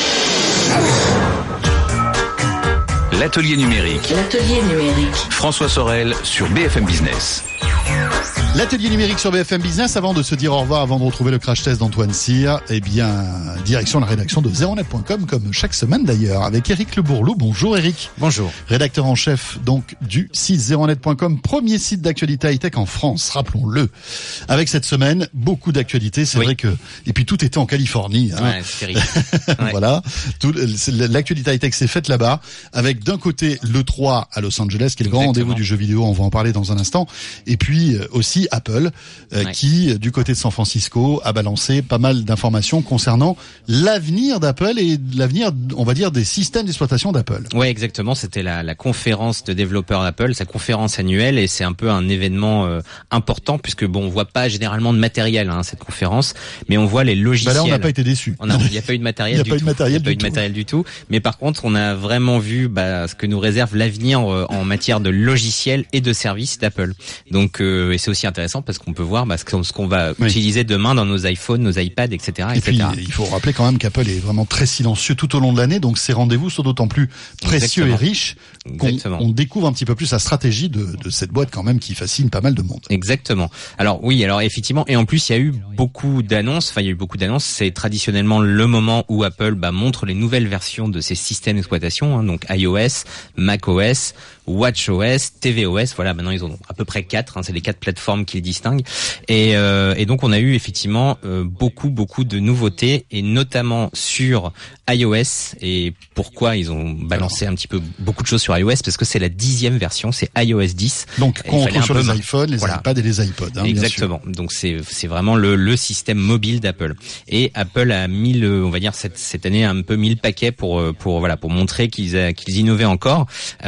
L'atelier numérique. L'atelier numérique. François Sorel sur B F M Business. L'atelier numérique sur B F M Business. Avant de se dire au revoir, avant de retrouver le crash test d'Antoine Cyr, eh bien, direction la rédaction de zéro un net point com, comme chaque semaine d'ailleurs, avec Éric Le Bourlou. Bonjour Éric. Bonjour. Rédacteur en chef donc du site zéro un net point com, premier site d'actualité high-tech en France, rappelons-le. Avec cette semaine, beaucoup d'actualités, c'est oui. vrai que... Et puis tout était en Californie. Hein. Ouais, c'est terrible. Ouais. Voilà. Tout, l'actualité high-tech s'est faite là-bas, avec d'un côté le trois à Los Angeles, qui est le grand rendez-vous du jeu vidéo, on va en parler dans un instant, et puis aussi Apple, euh, ouais. qui, du côté de San Francisco, a balancé pas mal d'informations concernant l'avenir d'Apple et l'avenir, on va dire, des systèmes d'exploitation d'Apple. Ouais, exactement. C'était la, la conférence de développeurs d'Apple, sa conférence annuelle, et c'est un peu un événement euh, important puisque bon, on voit pas généralement de matériel hein, cette conférence, mais on voit les logiciels. Bah là, on n'a pas été déçus. Il n'y a pas eu de matériel. Il n'y a pas eu de matériel. Il n'y a pas eu de matériel du tout. Mais par contre, on a vraiment vu bah, ce que nous réserve l'avenir euh, en matière de logiciels et de services d'Apple. Donc, euh, et c'est aussi intéressant parce qu'on peut voir bah, ce qu'on, ce qu'on va oui. utiliser demain dans nos iPhones, nos iPads, et cetera, et cetera. Et puis, il faut rappeler quand même qu'Apple est vraiment très silencieux tout au long de l'année, donc ces rendez-vous sont d'autant plus précieux Exactement. et riches qu'on on découvre un petit peu plus la stratégie de, de cette boîte quand même qui fascine pas mal de monde. Exactement. Alors oui, alors effectivement, et en plus il y a eu beaucoup d'annonces. Enfin, il y a eu beaucoup d'annonces. C'est traditionnellement le moment où Apple bah, montre les nouvelles versions de ses systèmes d'exploitation, hein, donc iOS, macOS, WatchOS, tvOS. Voilà, maintenant ils en ont à peu près quatre. Hein, c'est les quatre plateformes qui les distinguent. Et, euh, et donc on a eu effectivement euh, beaucoup beaucoup de nouveautés, et notamment sur iOS. Et pourquoi ils ont balancé Alors. un petit peu beaucoup de choses sur iOS? Parce que c'est la dixième version, c'est iOS dix. Donc qu'on retrouve sur les iPhones, les voilà. iPads et les iPods. Hein, Exactement. Donc c'est c'est vraiment le le système mobile d'Apple. Et Apple a mis le, on va dire cette cette année un peu mis le paquet pour pour voilà pour montrer qu'ils a, qu'ils innovaient encore.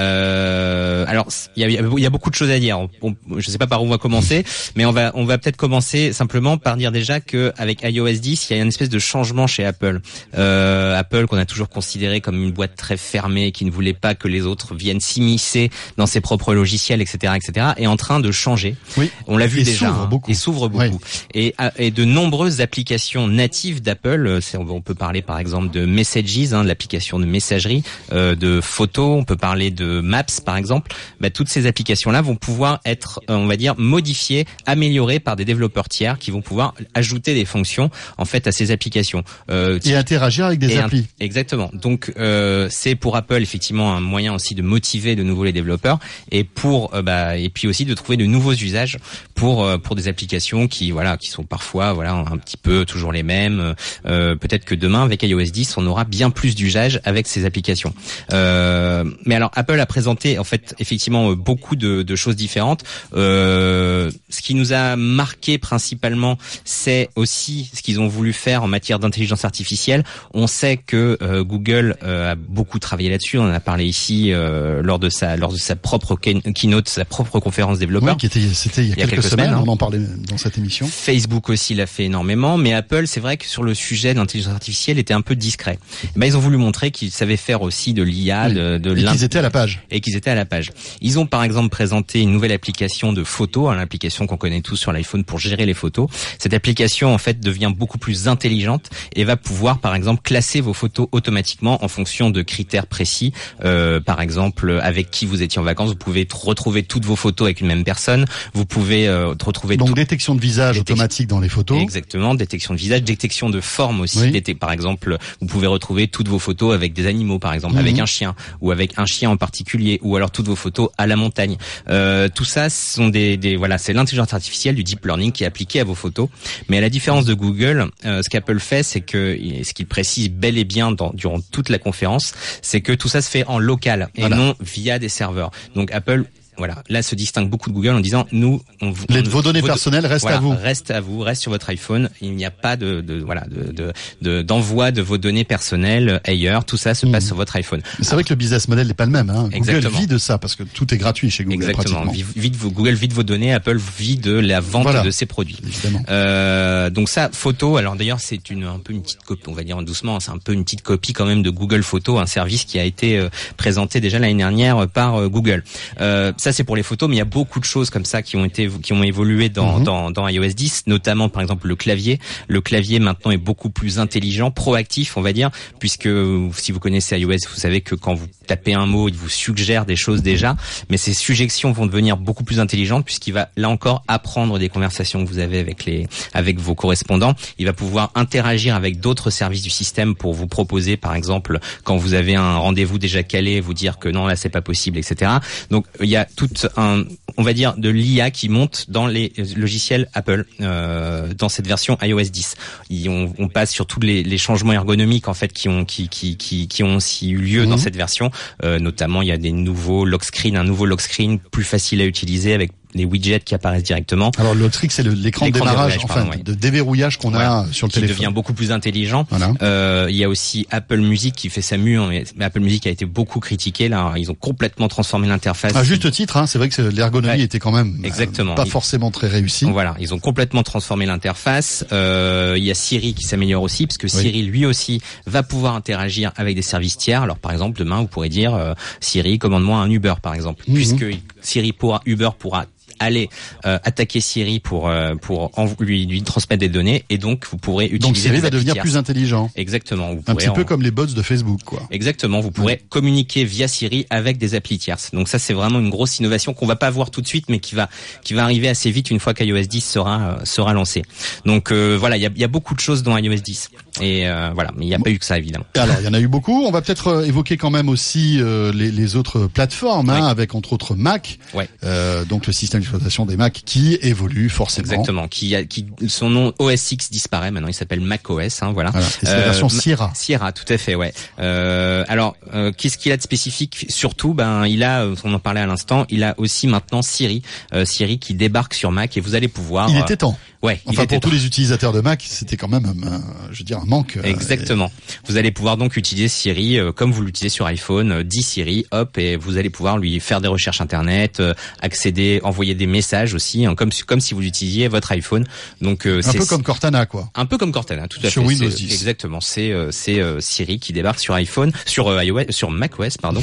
Euh, alors il y a il y a beaucoup de choses à dire. On, on, je sais pas par où on va commencer, mais on va on va peut-être commencer simplement par dire déjà que avec iOS dix, il y a une espèce de changement chez Apple. Euh, Apple qu'on a toujours considéré comme une boîte très fermée, qui ne voulait pas que les autres viennent s'immiscer dans ses propres logiciels, et cetera, et cetera, est en train de changer. Oui. On l'a vu et déjà. S'ouvre hein, beaucoup. Et s'ouvre beaucoup. Oui. Et, et de nombreuses applications natives d'Apple. C'est, on peut parler par exemple de Messages, hein, de l'application de messagerie, euh, de photos. On peut parler de Maps par exemple. Bah, toutes ces applications-là vont pouvoir être, on va dire, modifiées, améliorées par des développeurs tiers qui vont pouvoir ajouter des fonctions en fait à ces applications. Euh, et interagir avec des applis. Un, exactement. Donc euh, c'est pour Apple effectivement un moyen aussi de motiver de nouveau les développeurs, et pour euh, bah et puis aussi de trouver de nouveaux usages pour euh, pour des applications qui voilà qui sont parfois voilà un petit peu toujours les mêmes. Euh, peut-être que demain avec iOS dix on aura bien plus d'usages avec ces applications. Euh, mais alors Apple a présenté en fait effectivement beaucoup de, de choses différentes. Euh, ce qui nous a marqué principalement, c'est aussi ce qu'ils ont voulu faire en matière d'intelligence artificielle. On sait que euh, Google euh, a beaucoup travaillé là-dessus. On en a parlé ici euh, lors de sa lors de sa propre keynote, sa propre conférence développeur. Oui, qui était c'était il y a, il y a quelques, quelques semaines. semaines hein. On en parlait dans cette émission. Facebook aussi l'a fait énormément, mais Apple, c'est vrai que sur le sujet de l'intelligence artificielle, était un peu discret. Ben ils ont voulu montrer qu'ils savaient faire aussi de l'I A, oui. de, de et qu'ils étaient à la page. Et qu'ils étaient à la page. Ils ont par exemple présenté une nouvelle application de photos, hein, l'application l'application qu'on connaît tous sur l'iPhone pour gérer les photos. Cette application en fait devient beaucoup plus intelligente et va pouvoir par exemple classer vos photos automatiquement en fonction de critères précis. Euh, par exemple, avec qui vous étiez en vacances, vous pouvez t- retrouver toutes vos photos avec une même personne. Vous pouvez euh, retrouver donc tout... détection de visage Détec... automatique dans les photos. Exactement, détection de visage, détection de forme aussi. Oui. Déte... Par exemple, vous pouvez retrouver toutes vos photos avec des animaux, par exemple, mmh. avec un chien ou avec un chien en particulier, ou alors toutes vos photos à la montagne. Euh, tout ça, ce sont des, des voilà, c'est l'intelligence artificielle du deep learning qui est appliquée à vos photos. Mais à la différence de Google, euh, ce qu'Apple fait, c'est que ce qu'il précise bel et bien dans, durant toute la conférence, c'est que tout ça se fait en local et voilà. non via des serveurs. Donc Apple Voilà, là se distingue beaucoup de Google en disant nous, on, on, Les, vos données vos, personnelles restent voilà, à vous. Reste à vous, reste sur votre iPhone. Il n'y a pas de, de voilà de, de, de d'envoi de vos données personnelles ailleurs. Tout ça se mmh. passe sur votre iPhone. Mais c'est vrai que le business model n'est pas le même. Hein. Exactement. Google vit de ça parce que tout est gratuit chez Google. Exactement. Pratiquement. Vit de vos, Google vit de vos données. Apple vit de la vente voilà. de ses produits. Évidemment. Euh, donc ça, photo. Alors d'ailleurs, c'est une un peu une petite copie. On va dire doucement. C'est un peu une petite copie quand même de Google Photos, un service qui a été euh, présenté déjà l'année dernière par euh, Google. Euh, ça, c'est pour les photos, mais il y a beaucoup de choses comme ça qui ont été qui ont évolué dans, mmh. dans dans iOS dix, notamment par exemple le clavier. Le clavier maintenant est beaucoup plus intelligent, proactif, on va dire, puisque si vous connaissez iOS, vous savez que quand vous tapez un mot, il vous suggère des choses déjà, mais ces suggestions vont devenir beaucoup plus intelligentes puisqu'il va là encore apprendre des conversations que vous avez avec les avec vos correspondants. Il va pouvoir interagir avec d'autres services du système pour vous proposer, par exemple, quand vous avez un rendez-vous déjà calé, vous dire que non là c'est pas possible, et cetera. Donc il y a tout un on va dire de l'I A qui monte dans les logiciels Apple euh, dans cette version iOS dix. Et on, on passe sur tous les, les changements ergonomiques en fait qui ont qui qui qui, qui ont aussi eu lieu mmh. dans cette version. Euh, notamment, il y a des nouveaux lock screen, un nouveau lock screen plus facile à utiliser avec les widgets qui apparaissent directement. Alors le trick, c'est le, l'écran, l'écran de démarrage, de enfin ouais. de déverrouillage qu'on voilà, a sur le qui téléphone. Qui devient beaucoup plus intelligent. Voilà. Euh, il y a aussi Apple Music qui fait sa mue. Mais Apple Music a été beaucoup critiqué. Là, ils ont complètement transformé l'interface. À juste titre, hein, c'est vrai que l'ergonomie ouais. était quand même Exactement. Euh, pas forcément très réussie. Voilà, ils ont complètement transformé l'interface. Euh, il y a Siri qui s'améliore aussi, parce que oui. Siri lui aussi va pouvoir interagir avec des services tiers. Alors par exemple, demain, vous pourrez dire euh, Siri, commande-moi un Uber, par exemple, mmh. puisque Siri pourra Uber pourra aller euh, attaquer Siri pour euh, pour en, lui lui transmettre des données, et donc vous pourrez utiliser donc Siri des va devenir tiers. plus intelligent. Exactement. Vous un petit en... peu comme les bots de Facebook, quoi. Exactement. Vous pourrez ouais. communiquer via Siri avec des applis tierces. Donc ça, c'est vraiment une grosse innovation qu'on va pas voir tout de suite, mais qui va qui va arriver assez vite une fois qu'iOS dix sera euh, sera lancé. Donc euh, voilà, il y a il y a beaucoup de choses dans iOS dix. Et euh, voilà, mais il n'y a bon. pas eu que ça, évidemment. Alors, il y en a eu beaucoup. On va peut-être évoquer quand même aussi euh, les, les autres plateformes, hein, ouais. avec entre autres Mac. Ouais. Euh, donc le système d'exploitation des Mac qui évolue forcément. Exactement. Qui a, qui son nom O S X disparaît maintenant. Il s'appelle macOS. Hein, voilà. voilà. Et c'est euh, la version Sierra. Sierra, tout à fait. Ouais. Euh, alors, euh, qu'est-ce qu'il a de spécifique? Surtout, ben, il a, on en parlait à l'instant, il a aussi maintenant Siri, euh, Siri qui débarque sur Mac, et vous allez pouvoir. Il était temps. Ouais. Enfin, pour tous les utilisateurs de Mac, c'était quand même, un, je veux dire, un manque. Exactement. Et... Vous allez pouvoir donc utiliser Siri euh, comme vous l'utilisez sur iPhone. Euh, dit Siri, hop, et vous allez pouvoir lui faire des recherches internet, euh, accéder, envoyer des messages aussi, hein, comme comme si vous utilisiez votre iPhone. Donc euh, un c'est peu comme Cortana, quoi. Un peu comme Cortana, tout à sur fait. Windows c'est, dix. Exactement. C'est euh, c'est euh, Siri qui débarque sur iPhone, sur euh, iOS, sur macOS, pardon.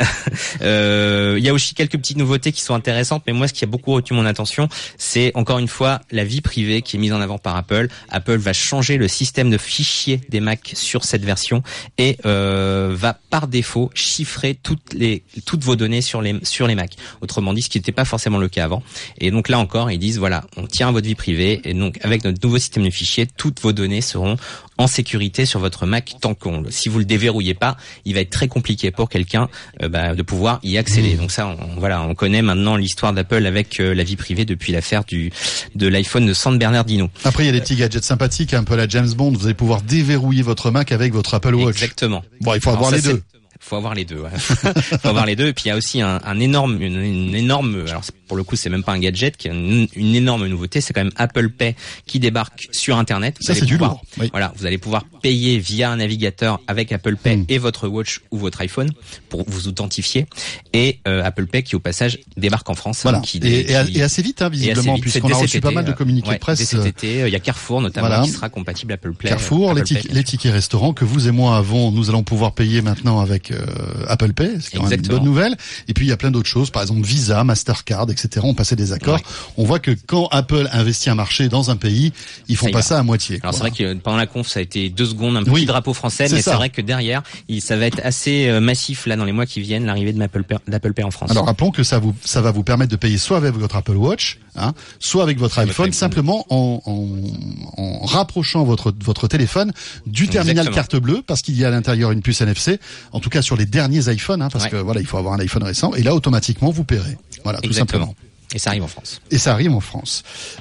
euh, il y a aussi quelques petites nouveautés qui sont intéressantes, mais moi, ce qui a beaucoup retenu mon attention, c'est encore une fois la vie privée qui est mise en avant par Apple. Apple va changer le système de fichiers des Mac sur cette version et euh, va par défaut chiffrer toutes les toutes vos données sur les sur les Mac. Autrement dit, ce qui n'était pas forcément le cas avant. Et donc là encore, ils disent voilà, on tient à votre vie privée, et donc avec notre nouveau système de fichiers, toutes vos données seront en sécurité sur votre Mac tant qu'on si vous le déverrouillez pas, il va être très compliqué pour quelqu'un euh, bah, de pouvoir y accéder. Mmh. Donc ça, on, voilà, on connaît maintenant l'histoire d'Apple avec euh, la vie privée depuis l'affaire du de l'iPhone de San Bernardino. Après, il y a des petits gadgets sympathiques, un peu à la James Bond. Vous allez pouvoir déverrouiller votre Mac avec votre Apple Watch. Exactement. Bon, il faut avoir Alors, les ça, deux. Faut avoir les deux. Ouais. faut avoir les deux. Et puis il y a aussi un, un énorme, une, une énorme. Alors pour le coup, c'est même pas un gadget, qui est une, une énorme nouveauté. C'est quand même Apple Pay qui débarque sur Internet. Vous ça, c'est pouvoir, du lourd. Oui. Voilà, vous allez pouvoir payer via un navigateur avec Apple Pay mmh. et votre Watch ou votre iPhone pour vous authentifier. Et euh, Apple Pay qui au passage débarque en France. Voilà. Hein, qui, et, qui, et assez vite, hein, visiblement, puisqu'on a reçu pas mal de communiqués ouais, de presse. Dès cet été, il y a Carrefour notamment voilà. qui sera compatible Apple Pay. Carrefour, Apple les, Pay, tic- les tickets restaurants que vous et moi avons, nous allons pouvoir payer maintenant avec euh, Apple Pay, c'est quand même une bonne nouvelle. Et puis il y a plein d'autres choses, par exemple Visa, Mastercard, et cetera. On passait des accords. Ouais. On voit que quand Apple investit un marché dans un pays, ils font ça pas ça à moitié. Alors quoi. C'est vrai que pendant la conf, ça a été deux secondes, un petit oui, drapeau français, mais ça. C'est vrai que derrière, il, ça va être assez euh, massif là dans les mois qui viennent, l'arrivée de l'Apple Pay, d'Apple Pay en France. Alors rappelons que ça vous, ça va vous permettre de payer soit avec votre Apple Watch, hein, soit avec votre avec iPhone, votre simplement en, en, en rapprochant votre votre téléphone du terminal Exactement. Carte bleue, parce qu'il y a à l'intérieur une puce N F C. En tout cas sur les derniers iPhones, hein, parce ouais. que voilà, il faut avoir un iPhone récent. Et là, automatiquement, vous paierez. Voilà, tout Exactement. simplement. Et ça arrive en France. Et ça arrive en France.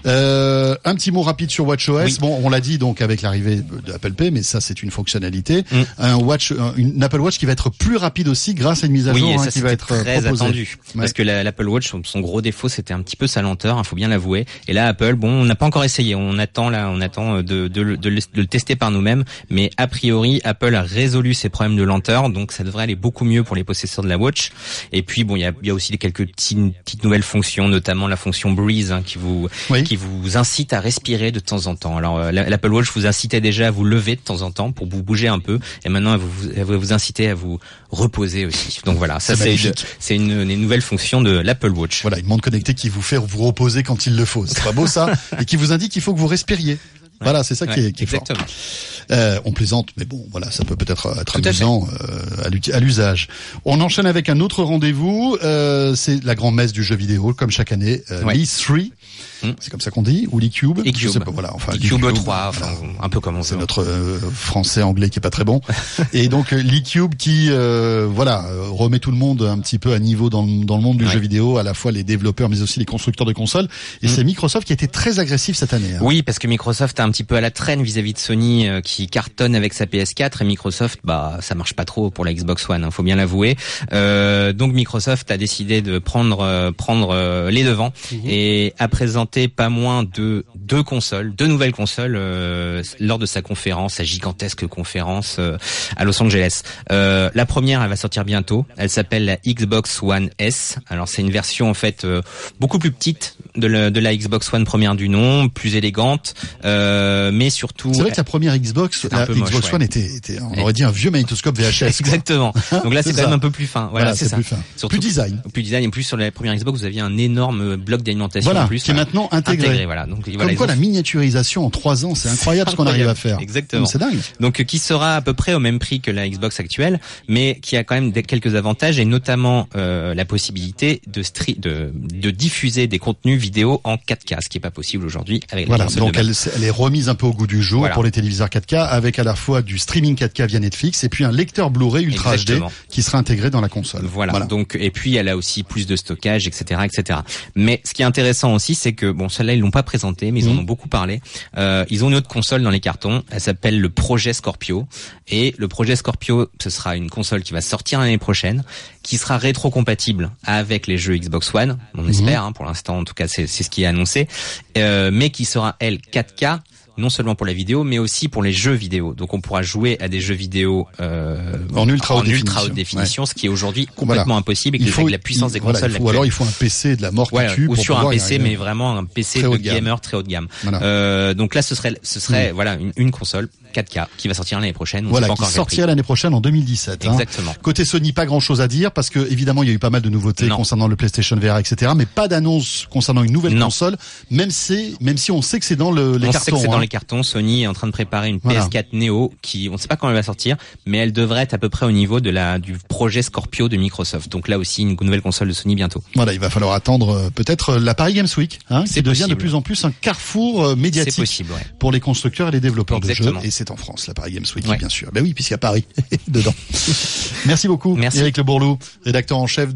Euh, un petit mot rapide sur WatchOS. Oui. Bon, on l'a dit donc avec l'arrivée d'Apple Pay, mais ça c'est une fonctionnalité. Mm. Un Watch, une Apple Watch qui va être plus rapide aussi grâce à une mise à oui, jour et ça, hein, qui va être très proposée. attendu. Ouais. Parce que la, l'Apple Watch, son, son gros défaut, c'était un petit peu sa lenteur. Il faut bien l'avouer. Et là, Apple, bon, on n'a pas encore essayé. On attend là, on attend de, de, de, de le tester par nous-mêmes. Mais a priori, Apple a résolu ses problèmes de lenteur, donc ça devrait aller beaucoup mieux pour les possesseurs de la Watch. Et puis bon, il y a, il y a aussi quelques petites, petites nouvelles fonctions, notamment la fonction Breeze hein, qui vous oui. qui vous incite à respirer de temps en temps. Alors euh, l'Apple Watch vous incitait déjà à vous lever de temps en temps pour vous bouger un peu, et maintenant elle vous, elle va vous inciter à vous reposer aussi. Donc voilà, ça c'est, c'est, une, c'est une, une nouvelle fonction de l'Apple Watch. Voilà, une montre connectée qui vous fait vous reposer quand il le faut. C'est pas beau ça? Et qui vous indique qu'il faut que vous respiriez. Ouais. Voilà, c'est ça ouais, qui est, qui est exactement. Fort. Euh, on plaisante, mais bon, voilà, ça peut peut-être être Tout amusant euh, à l'usage. On enchaîne avec un autre rendez-vous. Euh, c'est la grande messe du jeu vidéo, comme chaque année. Euh, ouais. l'E trois. Hum. C'est comme ça qu'on dit, ou l'eCube. l'eCube. Je sais pas, voilà, enfin. l'eCube trois, enfin, voilà. Un peu comme on C'est notre euh, français anglais qui est pas très bon. Et donc l'eCube qui, euh, voilà, remet tout le monde un petit peu à niveau dans, dans le monde du ouais. jeu vidéo, à la fois les développeurs, mais aussi les constructeurs de consoles. Et hum. c'est Microsoft qui a été très agressif cette année. Hein. Oui, parce que Microsoft est un petit peu à la traîne vis-à-vis de Sony, euh, qui cartonne avec sa P S quatre, et Microsoft, bah, ça marche pas trop pour la Xbox One, hein, faut bien l'avouer. Euh, donc Microsoft a décidé de prendre, euh, prendre euh, les devants mmh. et a présenté pas moins de deux consoles, deux nouvelles consoles euh, lors de sa conférence, sa gigantesque conférence euh, à Los Angeles. Euh, la première, elle va sortir bientôt. Elle s'appelle la Xbox One S. Alors c'est une version en fait euh, beaucoup plus petite de, le, de la Xbox One première du nom, plus élégante, euh, mais surtout. C'est vrai que la première Xbox, la Xbox moche, One ouais. était, était, on aurait dit un vieux magnétoscope V H S. Exactement. Donc là c'est, c'est quand ça. même un peu plus fin. Voilà, voilà c'est, c'est ça. Plus fin. Surtout, plus design. Plus design. Et plus sur la première Xbox, vous aviez un énorme bloc d'alimentation voilà, en plus. Qui est maintenant intégré. intégré voilà. Donc, Comme voilà, quoi ont... la miniaturisation en trois ans, c'est incroyable ce qu'on arrive à faire. Exactement. C'est dingue. Donc qui sera à peu près au même prix que la Xbox actuelle, mais qui a quand même quelques avantages, et notamment euh, la possibilité de, stri- de de diffuser des contenus vidéo en quatre K, ce qui est pas possible aujourd'hui avec voilà, la console. Donc elle, elle est remise un peu au goût du jour voilà. pour les téléviseurs quatre K, avec à la fois du streaming quatre K via Netflix et puis un lecteur Blu-ray Ultra Exactement. H D qui sera intégré dans la console. Voilà. voilà. Donc et puis elle a aussi plus de stockage, et cetera, et cetera. Mais ce qui est intéressant aussi, c'est que bon, celle-là ils l'ont pas présenté, mais ils mmh. en ont beaucoup parlé. Euh, ils ont une autre console dans les cartons. Elle s'appelle le projet Scorpio, et le projet Scorpio, ce sera une console qui va sortir l'année prochaine, qui sera rétro-compatible avec les jeux Xbox One. On mmh. espère, hein, pour l'instant, en tout cas, c'est, c'est ce qui est annoncé, euh, mais qui sera elle quatre K. Non seulement pour la vidéo, mais aussi pour les jeux vidéo. Donc on pourra jouer à des jeux vidéo euh, en ultra haute définition, ultra définition ouais. ce qui est aujourd'hui complètement voilà. impossible, et que avec la puissance il, des consoles. Voilà, il faut, alors il faut un P C de la mort voilà, qui tue, ou pour sur un P C, mais vraiment un P C de, de gamer très haut de gamme. Voilà. Euh, donc là, ce serait, ce serait mmh. voilà une, une console quatre K qui va sortir l'année prochaine. On voilà, pas qui encore sortira l'année prochaine en deux mille dix-sept. Exactement. Hein. Côté Sony, pas grand chose à dire parce que évidemment il y a eu pas mal de nouveautés non. concernant le PlayStation V R, et cetera. Mais pas d'annonce concernant une nouvelle non. console, même si même si on sait que c'est dans le, les on cartons. Sait que c'est hein. dans les cartons. Sony est en train de préparer une voilà. P S quatre Neo qui, on ne sait pas quand elle va sortir, mais elle devrait être à peu près au niveau de la du projet Scorpio de Microsoft. Donc là aussi une nouvelle console de Sony bientôt. Voilà, il va falloir attendre euh, peut-être la Paris Games Week, hein, qui devient de plus en plus un carrefour euh, médiatique possible, ouais. pour les constructeurs et les développeurs Exactement. de jeux. Et c'est en France, la Paris Games Week, ouais. bien sûr. Ben oui, puisqu'il y a Paris dedans. Merci beaucoup, Merci. Éric Le Bourlou, rédacteur en chef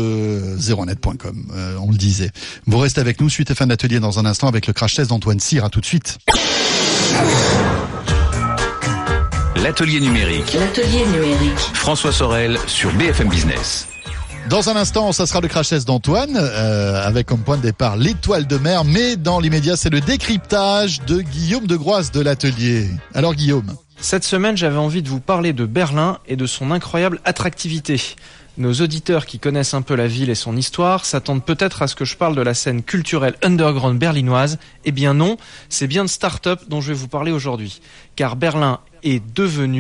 de zéro net point com. Euh, on le disait. Vous restez avec nous, suite et fin de l'atelier dans un instant avec le crash test d'Antoine Cyr. À tout de suite. L'atelier numérique. L'atelier numérique. François Sorel sur B F M Business. Dans un instant, ça sera le crash test d'Antoine, euh, avec comme point de départ l'étoile de mer, mais dans l'immédiat, c'est le décryptage de Guillaume de Groise de l'atelier. Alors Guillaume. Cette semaine, j'avais envie de vous parler de Berlin et de son incroyable attractivité. Nos auditeurs qui connaissent un peu la ville et son histoire s'attendent peut-être à ce que je parle de la scène culturelle underground berlinoise. Eh bien non, c'est bien de start-up dont je vais vous parler aujourd'hui. Car Berlin est devenu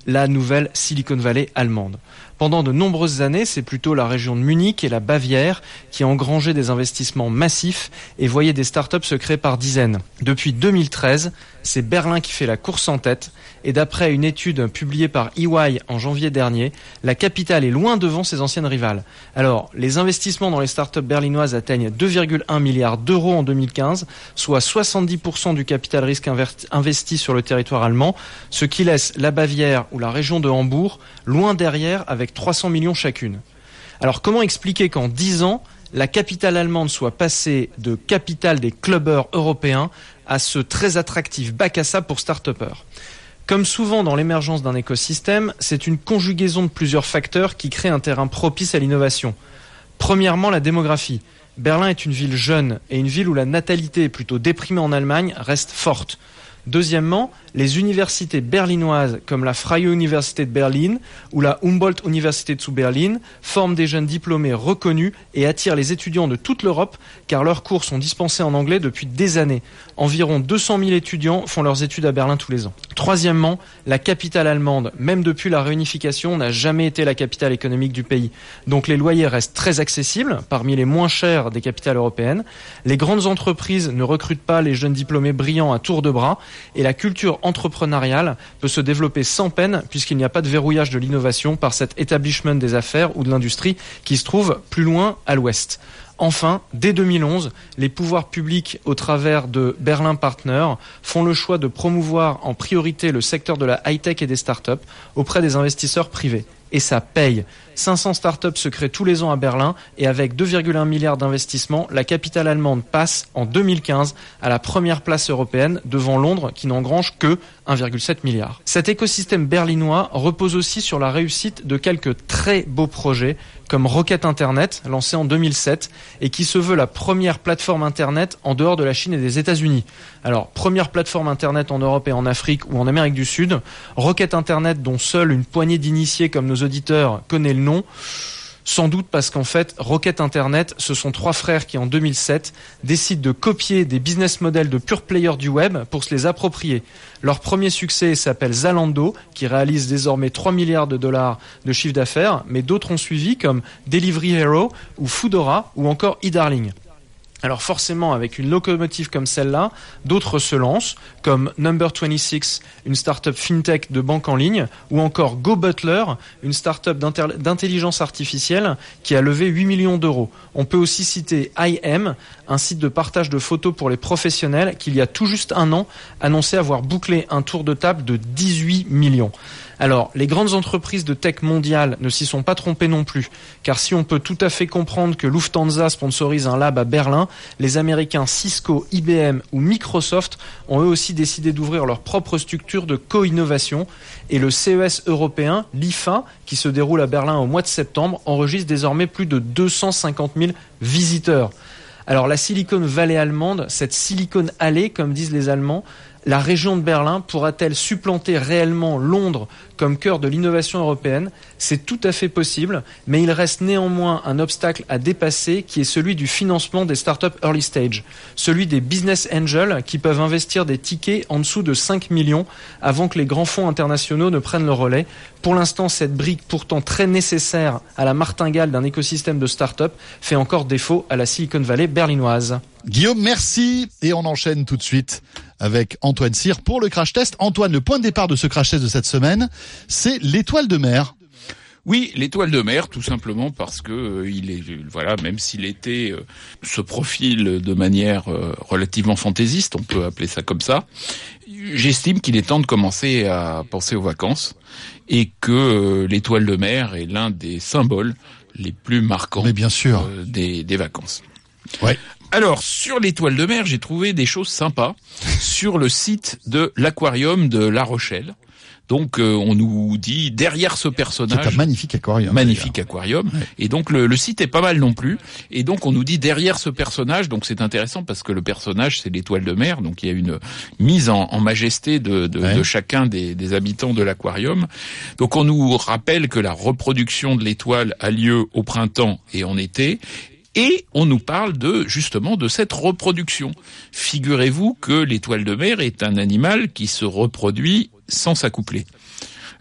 la nouvelle Silicon Valley allemande. Pendant de nombreuses années, c'est plutôt la région de Munich et la Bavière qui engrangeaient des investissements massifs et voyaient des startups se créer par dizaines. Depuis deux mille treize, c'est Berlin qui fait la course en tête et d'après une étude publiée par E Y en janvier dernier, la capitale est loin devant ses anciennes rivales. Alors, les investissements dans les startups berlinoises atteignent deux virgule un milliards d'euros en deux mille quinze, soit soixante-dix pour cent du capital risque investi sur le territoire allemand, ce qui laisse la Bavière ou la région de Hambourg loin derrière avec trois cents millions chacune. Alors comment expliquer qu'en dix ans, la capitale allemande soit passée de capitale des clubbers européens à ce très attractif bac à sable pour start-upers ? Comme souvent dans l'émergence d'un écosystème, c'est une conjugaison de plusieurs facteurs qui créent un terrain propice à l'innovation. Premièrement, la démographie. Berlin est une ville jeune et une ville où la natalité, plutôt déprimée en Allemagne, reste forte. Deuxièmement, les universités berlinoises comme la Freie Universität Berlin ou la Humboldt Universität zu Berlin forment des jeunes diplômés reconnus et attirent les étudiants de toute l'Europe car leurs cours sont dispensés en anglais depuis des années. Environ deux cent mille étudiants font leurs études à Berlin tous les ans. Troisièmement, la capitale allemande, même depuis la réunification, n'a jamais été la capitale économique du pays. Donc les loyers restent très accessibles, parmi les moins chers des capitales européennes. Les grandes entreprises ne recrutent pas les jeunes diplômés brillants à tour de bras et la culture entrepreneuriale peut se développer sans peine puisqu'il n'y a pas de verrouillage de l'innovation par cet établissement des affaires ou de l'industrie qui se trouve plus loin à l'ouest. Enfin, dès deux mille onze, les pouvoirs publics, au travers de Berlin Partner, font le choix de promouvoir en priorité le secteur de la high-tech et des startups auprès des investisseurs privés. Et ça paye. cinq cents startups se créent tous les ans à Berlin et avec deux virgule un milliards d'investissements, la capitale allemande passe en deux mille quinze à la première place européenne devant Londres qui n'engrange que un virgule sept milliard. Cet écosystème berlinois repose aussi sur la réussite de quelques très beaux projets comme Rocket Internet, lancé en deux mille sept et qui se veut la première plateforme Internet en dehors de la Chine et des États-Unis. Alors, première plateforme Internet en Europe et en Afrique ou en Amérique du Sud, Rocket Internet dont seule une poignée d'initiés comme nos auditeurs connaît le nom, sans doute parce qu'en fait, Rocket Internet, ce sont trois frères qui en deux mille sept décident de copier des business models de pure players du web pour se les approprier. Leur premier succès s'appelle Zalando, qui réalise désormais trois milliards de dollars de chiffre d'affaires, mais d'autres ont suivi comme Delivery Hero ou Foodora ou encore eDarling. Alors forcément, avec une locomotive comme celle-là, d'autres se lancent, comme Number vingt-six, une start-up fintech de banque en ligne, ou encore GoButler, une start-up d'inter- d'intelligence artificielle qui a levé huit millions d'euros. On peut aussi citer I M, un site de partage de photos pour les professionnels, qui il y a tout juste un an annonçait avoir bouclé un tour de table de dix-huit millions. Alors, les grandes entreprises de tech mondiales ne s'y sont pas trompées non plus, car si on peut tout à fait comprendre que Lufthansa sponsorise un lab à Berlin, les Américains Cisco, I B M ou Microsoft ont eux aussi décidé d'ouvrir leur propre structure de co-innovation, et le C E S européen, l'I F A, qui se déroule à Berlin au mois de septembre, enregistre désormais plus de deux cent cinquante mille visiteurs. Alors la Silicon Valley allemande, cette Silicon Alley, comme disent les Allemands, la région de Berlin pourra-t-elle supplanter réellement Londres comme cœur de l'innovation européenne ? C'est tout à fait possible, mais il reste néanmoins un obstacle à dépasser qui est celui du financement des startups early stage, celui des business angels qui peuvent investir des tickets en dessous de cinq millions avant que les grands fonds internationaux ne prennent le relais. Pour l'instant, cette brique pourtant très nécessaire à la martingale d'un écosystème de startups fait encore défaut à la Silicon Valley berlinoise. Guillaume, merci. Et on enchaîne tout de suite avec Antoine Cyr pour le crash test. Antoine, le point de départ de ce crash test de cette semaine, c'est l'étoile de mer. Oui, l'étoile de mer, tout simplement parce que euh, il est, voilà, même si l'été euh, se profile de manière euh, relativement fantaisiste, on peut appeler ça comme ça, j'estime qu'il est temps de commencer à penser aux vacances et que euh, l'étoile de mer est l'un des symboles les plus marquants Mais bien sûr. Euh, des, des vacances. Ouais. Alors, sur l'étoile de mer, j'ai trouvé des choses sympas sur le site de l'aquarium de La Rochelle. Donc, euh, on nous dit derrière ce personnage, c'est un magnifique aquarium. magnifique aquarium. Ouais. Et donc le, le site est pas mal non plus. Et donc on nous dit derrière ce personnage. Donc c'est intéressant parce que le personnage c'est l'étoile de mer. Donc il y a une mise en, en majesté de, de, ouais. de chacun des, des habitants de l'aquarium. Donc on nous rappelle que la reproduction de l'étoile a lieu au printemps et en été. Et on nous parle de, justement, de cette reproduction. Figurez-vous que l'étoile de mer est un animal qui se reproduit sans s'accoupler.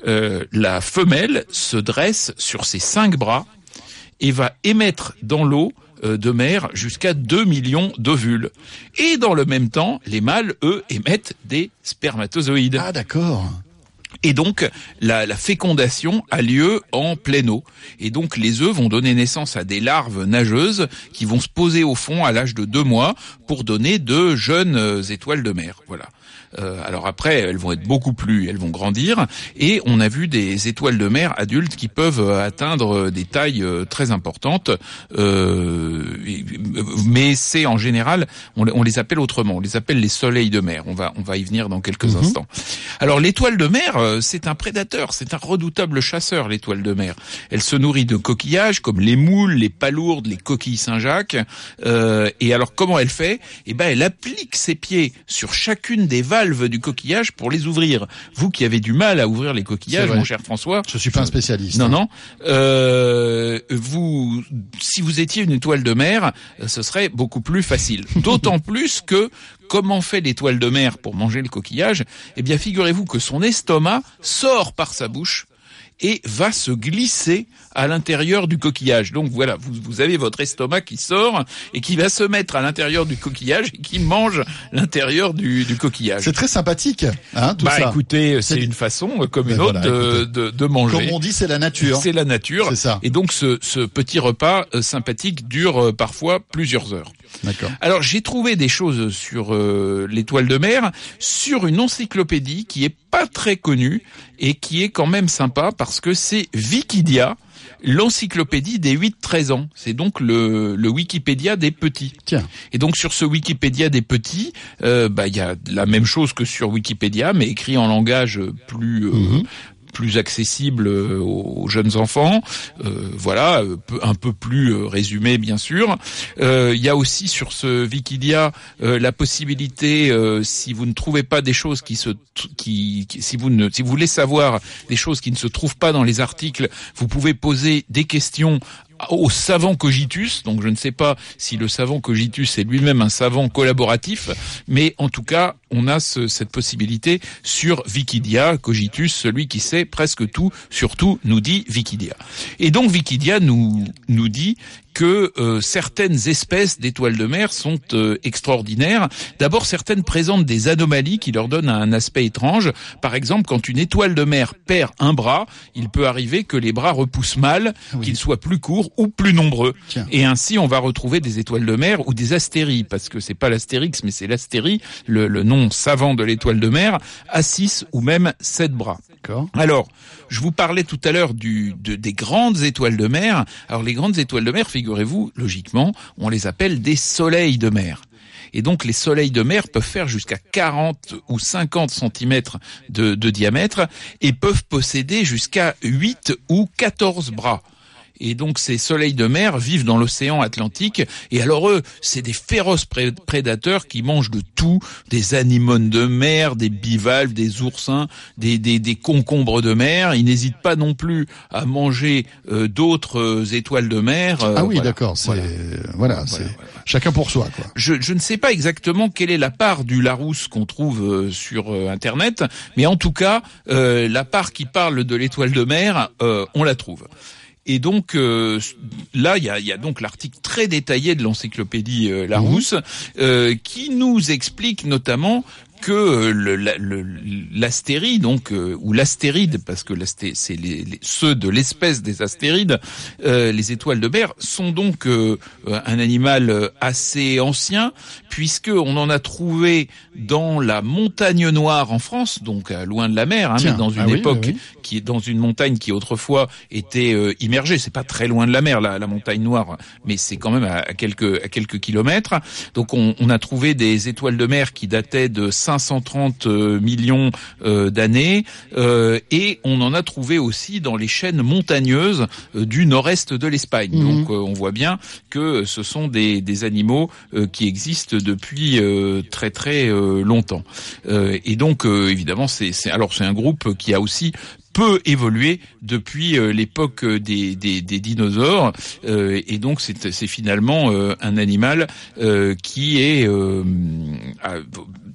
euh, la femelle se dresse sur ses cinq bras et va émettre dans l'eau euh, de mer jusqu'à deux millions d'ovules. Et dans le même temps, les mâles, eux, émettent des spermatozoïdes. Ah, d'accord. Et donc, la, la fécondation a lieu en pleine eau. Et donc, les œufs vont donner naissance à des larves nageuses qui vont se poser au fond à l'âge de deux mois pour donner de jeunes étoiles de mer. Voilà. Euh, alors après, elles vont être beaucoup plus, elles vont grandir, et on a vu des étoiles de mer adultes qui peuvent atteindre des tailles très importantes, euh, mais c'est en général, on, on les appelle autrement, on les appelle les soleils de mer. On va, on va y venir dans quelques mmh. instants. Alors l'étoile de mer, c'est un prédateur, c'est un redoutable chasseur, l'étoile de mer. Elle se nourrit de coquillages comme les moules, les palourdes, les coquilles Saint-Jacques. Euh, et alors comment elle fait ? Eh ben, elle applique ses pieds sur chacune des valves du coquillage pour les ouvrir. Vous qui avez du mal à ouvrir les coquillages, mon cher François. Je suis pas un spécialiste. Non, non. Euh, vous, si vous étiez une étoile de mer, ce serait beaucoup plus facile. D'autant plus que, comment fait l'étoile de mer pour manger le coquillage ? Eh bien, figurez-vous que son estomac sort par sa bouche et va se glisser à l'intérieur du coquillage. Donc voilà, vous, vous avez votre estomac qui sort et qui va se mettre à l'intérieur du coquillage et qui mange l'intérieur du, du coquillage. C'est très sympathique, hein, tout bah, ça. Bah écoutez, c'est, c'est une façon comme une autre voilà, de, de, de manger. Comme on dit, c'est la nature. C'est la nature. C'est ça. Et donc ce, ce petit repas euh, sympathique dure euh, parfois plusieurs heures. D'accord. Alors j'ai trouvé des choses sur euh, l'étoile de mer, sur une encyclopédie qui est pas très connue et qui est quand même sympa parce que c'est Wikidia, l'encyclopédie des huit treize ans. C'est donc le, le Wikipédia des petits. Tiens. Et donc sur ce Wikipédia des petits, euh, bah il y a la même chose que sur Wikipédia, mais écrit en langage plus euh, mmh. plus accessible aux jeunes enfants, euh, voilà, un peu plus résumé bien sûr. Euh, il y a aussi sur ce Wikidia euh, la possibilité, euh, si vous ne trouvez pas des choses qui se, qui, qui, si vous ne, si vous voulez savoir des choses qui ne se trouvent pas dans les articles, vous pouvez poser des questions au savant Cogitus. Donc je ne sais pas si le savant Cogitus est lui-même un savant collaboratif, mais en tout cas on a ce, cette possibilité sur Wikidia. Cogitus, celui qui sait presque tout, surtout nous dit Wikidia. Et donc Wikidia nous nous dit que euh, certaines espèces d'étoiles de mer sont euh, extraordinaires. D'abord, certaines présentent des anomalies qui leur donnent un aspect étrange. Par exemple, quand une étoile de mer perd un bras, il peut arriver que les bras repoussent mal, oui. qu'ils soient plus courts ou plus nombreux. Tiens. Et ainsi, on va retrouver des étoiles de mer ou des astéries, parce que c'est pas l'astérix, mais c'est l'astérie, le, le nom savant de l'étoile de mer, à six ou même sept bras. D'accord. Alors, je vous parlais tout à l'heure du, de, des grandes étoiles de mer. Alors, les grandes étoiles de mer, figurez-vous, logiquement, on les appelle des soleils de mer. Et donc, les soleils de mer peuvent faire jusqu'à quarante ou cinquante centimètres de, de diamètre et peuvent posséder jusqu'à huit ou quatorze bras. Et donc ces soleils de mer vivent dans l'océan Atlantique. Et alors eux, c'est des féroces pré- prédateurs qui mangent de tout, des anémones de mer, des bivalves, des oursins, des, des, des concombres de mer. Ils n'hésitent pas non plus à manger euh, d'autres euh, étoiles de mer. Euh, ah oui, voilà. d'accord. C'est, voilà, voilà, voilà c'est voilà, voilà. Chacun pour soi, quoi. Je, je ne sais pas exactement quelle est la part du Larousse qu'on trouve euh, sur euh, Internet, mais en tout cas, euh, la part qui parle de l'étoile de mer, euh, on la trouve. Et donc euh, là, il y a, y a donc l'article très détaillé de l'encyclopédie euh, Larousse mmh. euh, qui nous explique notamment que le, la, le, l'astérie, donc euh, ou l'astéride, parce que l'asté, c'est les, les, ceux de l'espèce des astérides, euh, les étoiles de mer, sont donc euh, un animal assez ancien, puisque on en a trouvé dans la montagne noire en France, donc loin de la mer, hein, Tiens, mais dans une ah époque oui, oui, oui. qui est dans une montagne qui autrefois était euh, immergée. C'est pas très loin de la mer, la, la montagne noire, mais c'est quand même à, à quelques à quelques kilomètres. Donc on, on a trouvé des étoiles de mer qui dataient de cinq cent trente millions euh, d'années euh, et on en a trouvé aussi dans les chaînes montagneuses euh, du nord-est de l'Espagne. Mmh. Donc euh, on voit bien que ce sont des, des animaux euh, qui existent depuis euh, très très euh, longtemps. Euh, et donc euh, évidemment c'est, c'est alors c'est un groupe qui a aussi peu évolué depuis euh, l'époque des, des, des dinosaures euh, et donc c'est, c'est finalement euh, un animal euh, qui est euh,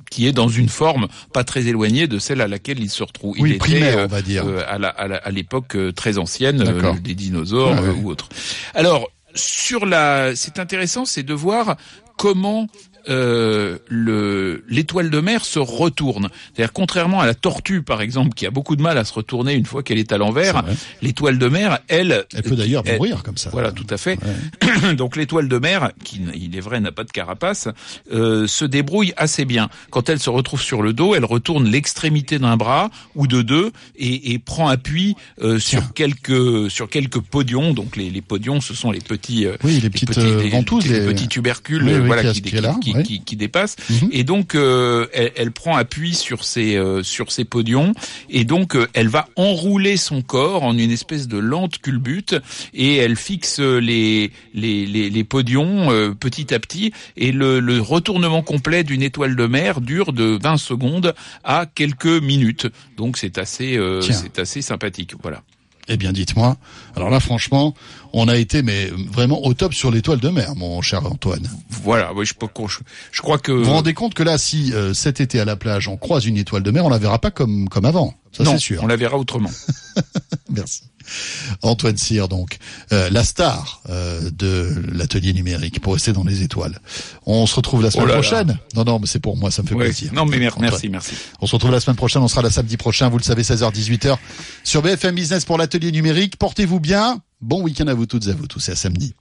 qui est dans une forme pas très éloignée de celle à laquelle il se retrouve. Oui, il primaire, était, on va dire. Euh, à, la, à, la, à l'époque euh, très ancienne, euh, des dinosaures ouais, euh, ouais. ou autres. Alors, sur la, c'est intéressant, c'est de voir comment euh, le l'étoile de mer se retourne. C'est-à-dire, contrairement à la tortue, par exemple, qui a beaucoup de mal à se retourner une fois qu'elle est à l'envers, l'étoile de mer, elle... Elle peut d'ailleurs elle, mourir comme ça. Voilà, tout à fait. Ouais. Donc l'étoile de mer, qui, il est vrai, n'a pas de carapace, euh, se débrouille assez bien. Quand elle se retrouve sur le dos, elle retourne l'extrémité d'un bras ou de deux et, et prend appui euh, sur quelques sur quelques podions. Donc les, les podions, ce sont les petits, euh, oui, les petites les petits, ventouses, les, les... les petits tubercules, oui, oui, voilà, qui, qui, qui, est là, qui, oui. qui, qui dépassent. Mm-hmm. Et donc euh, elle, elle prend appui sur ces euh, sur ces podions et donc euh, elle va enrouler son corps en une espèce de lente culbute et elle fixe les les les, les podions euh, petit à petit et le, le retournement complet d'une étoile de mer dure de vingt secondes à quelques minutes. Donc c'est assez euh, c'est assez sympathique. Voilà. Eh bien, dites-moi. Alors là, franchement, on a été mais vraiment au top sur l'étoile de mer, mon cher Antoine. Voilà, oui, je, je, je crois que... Vous vous rendez compte que là, si euh, cet été à la plage, on croise une étoile de mer, on la verra pas comme comme avant. Ça, non, c'est sûr. On la verra autrement. Merci. Antoine Cyr, donc, euh, la star euh, de l'atelier numérique, pour rester dans les étoiles. On se retrouve la semaine oh là prochaine. Là. Non, non, mais c'est pour moi, ça me fait ouais. plaisir. Non, mais mer- Antoine. merci, merci. On se retrouve la semaine prochaine, on sera là samedi prochain, vous le savez, seize heures dix-huit heures sur B F M Business pour l'atelier numérique. Portez-vous bien. Bon week-end à vous toutes et à vous tous et à samedi.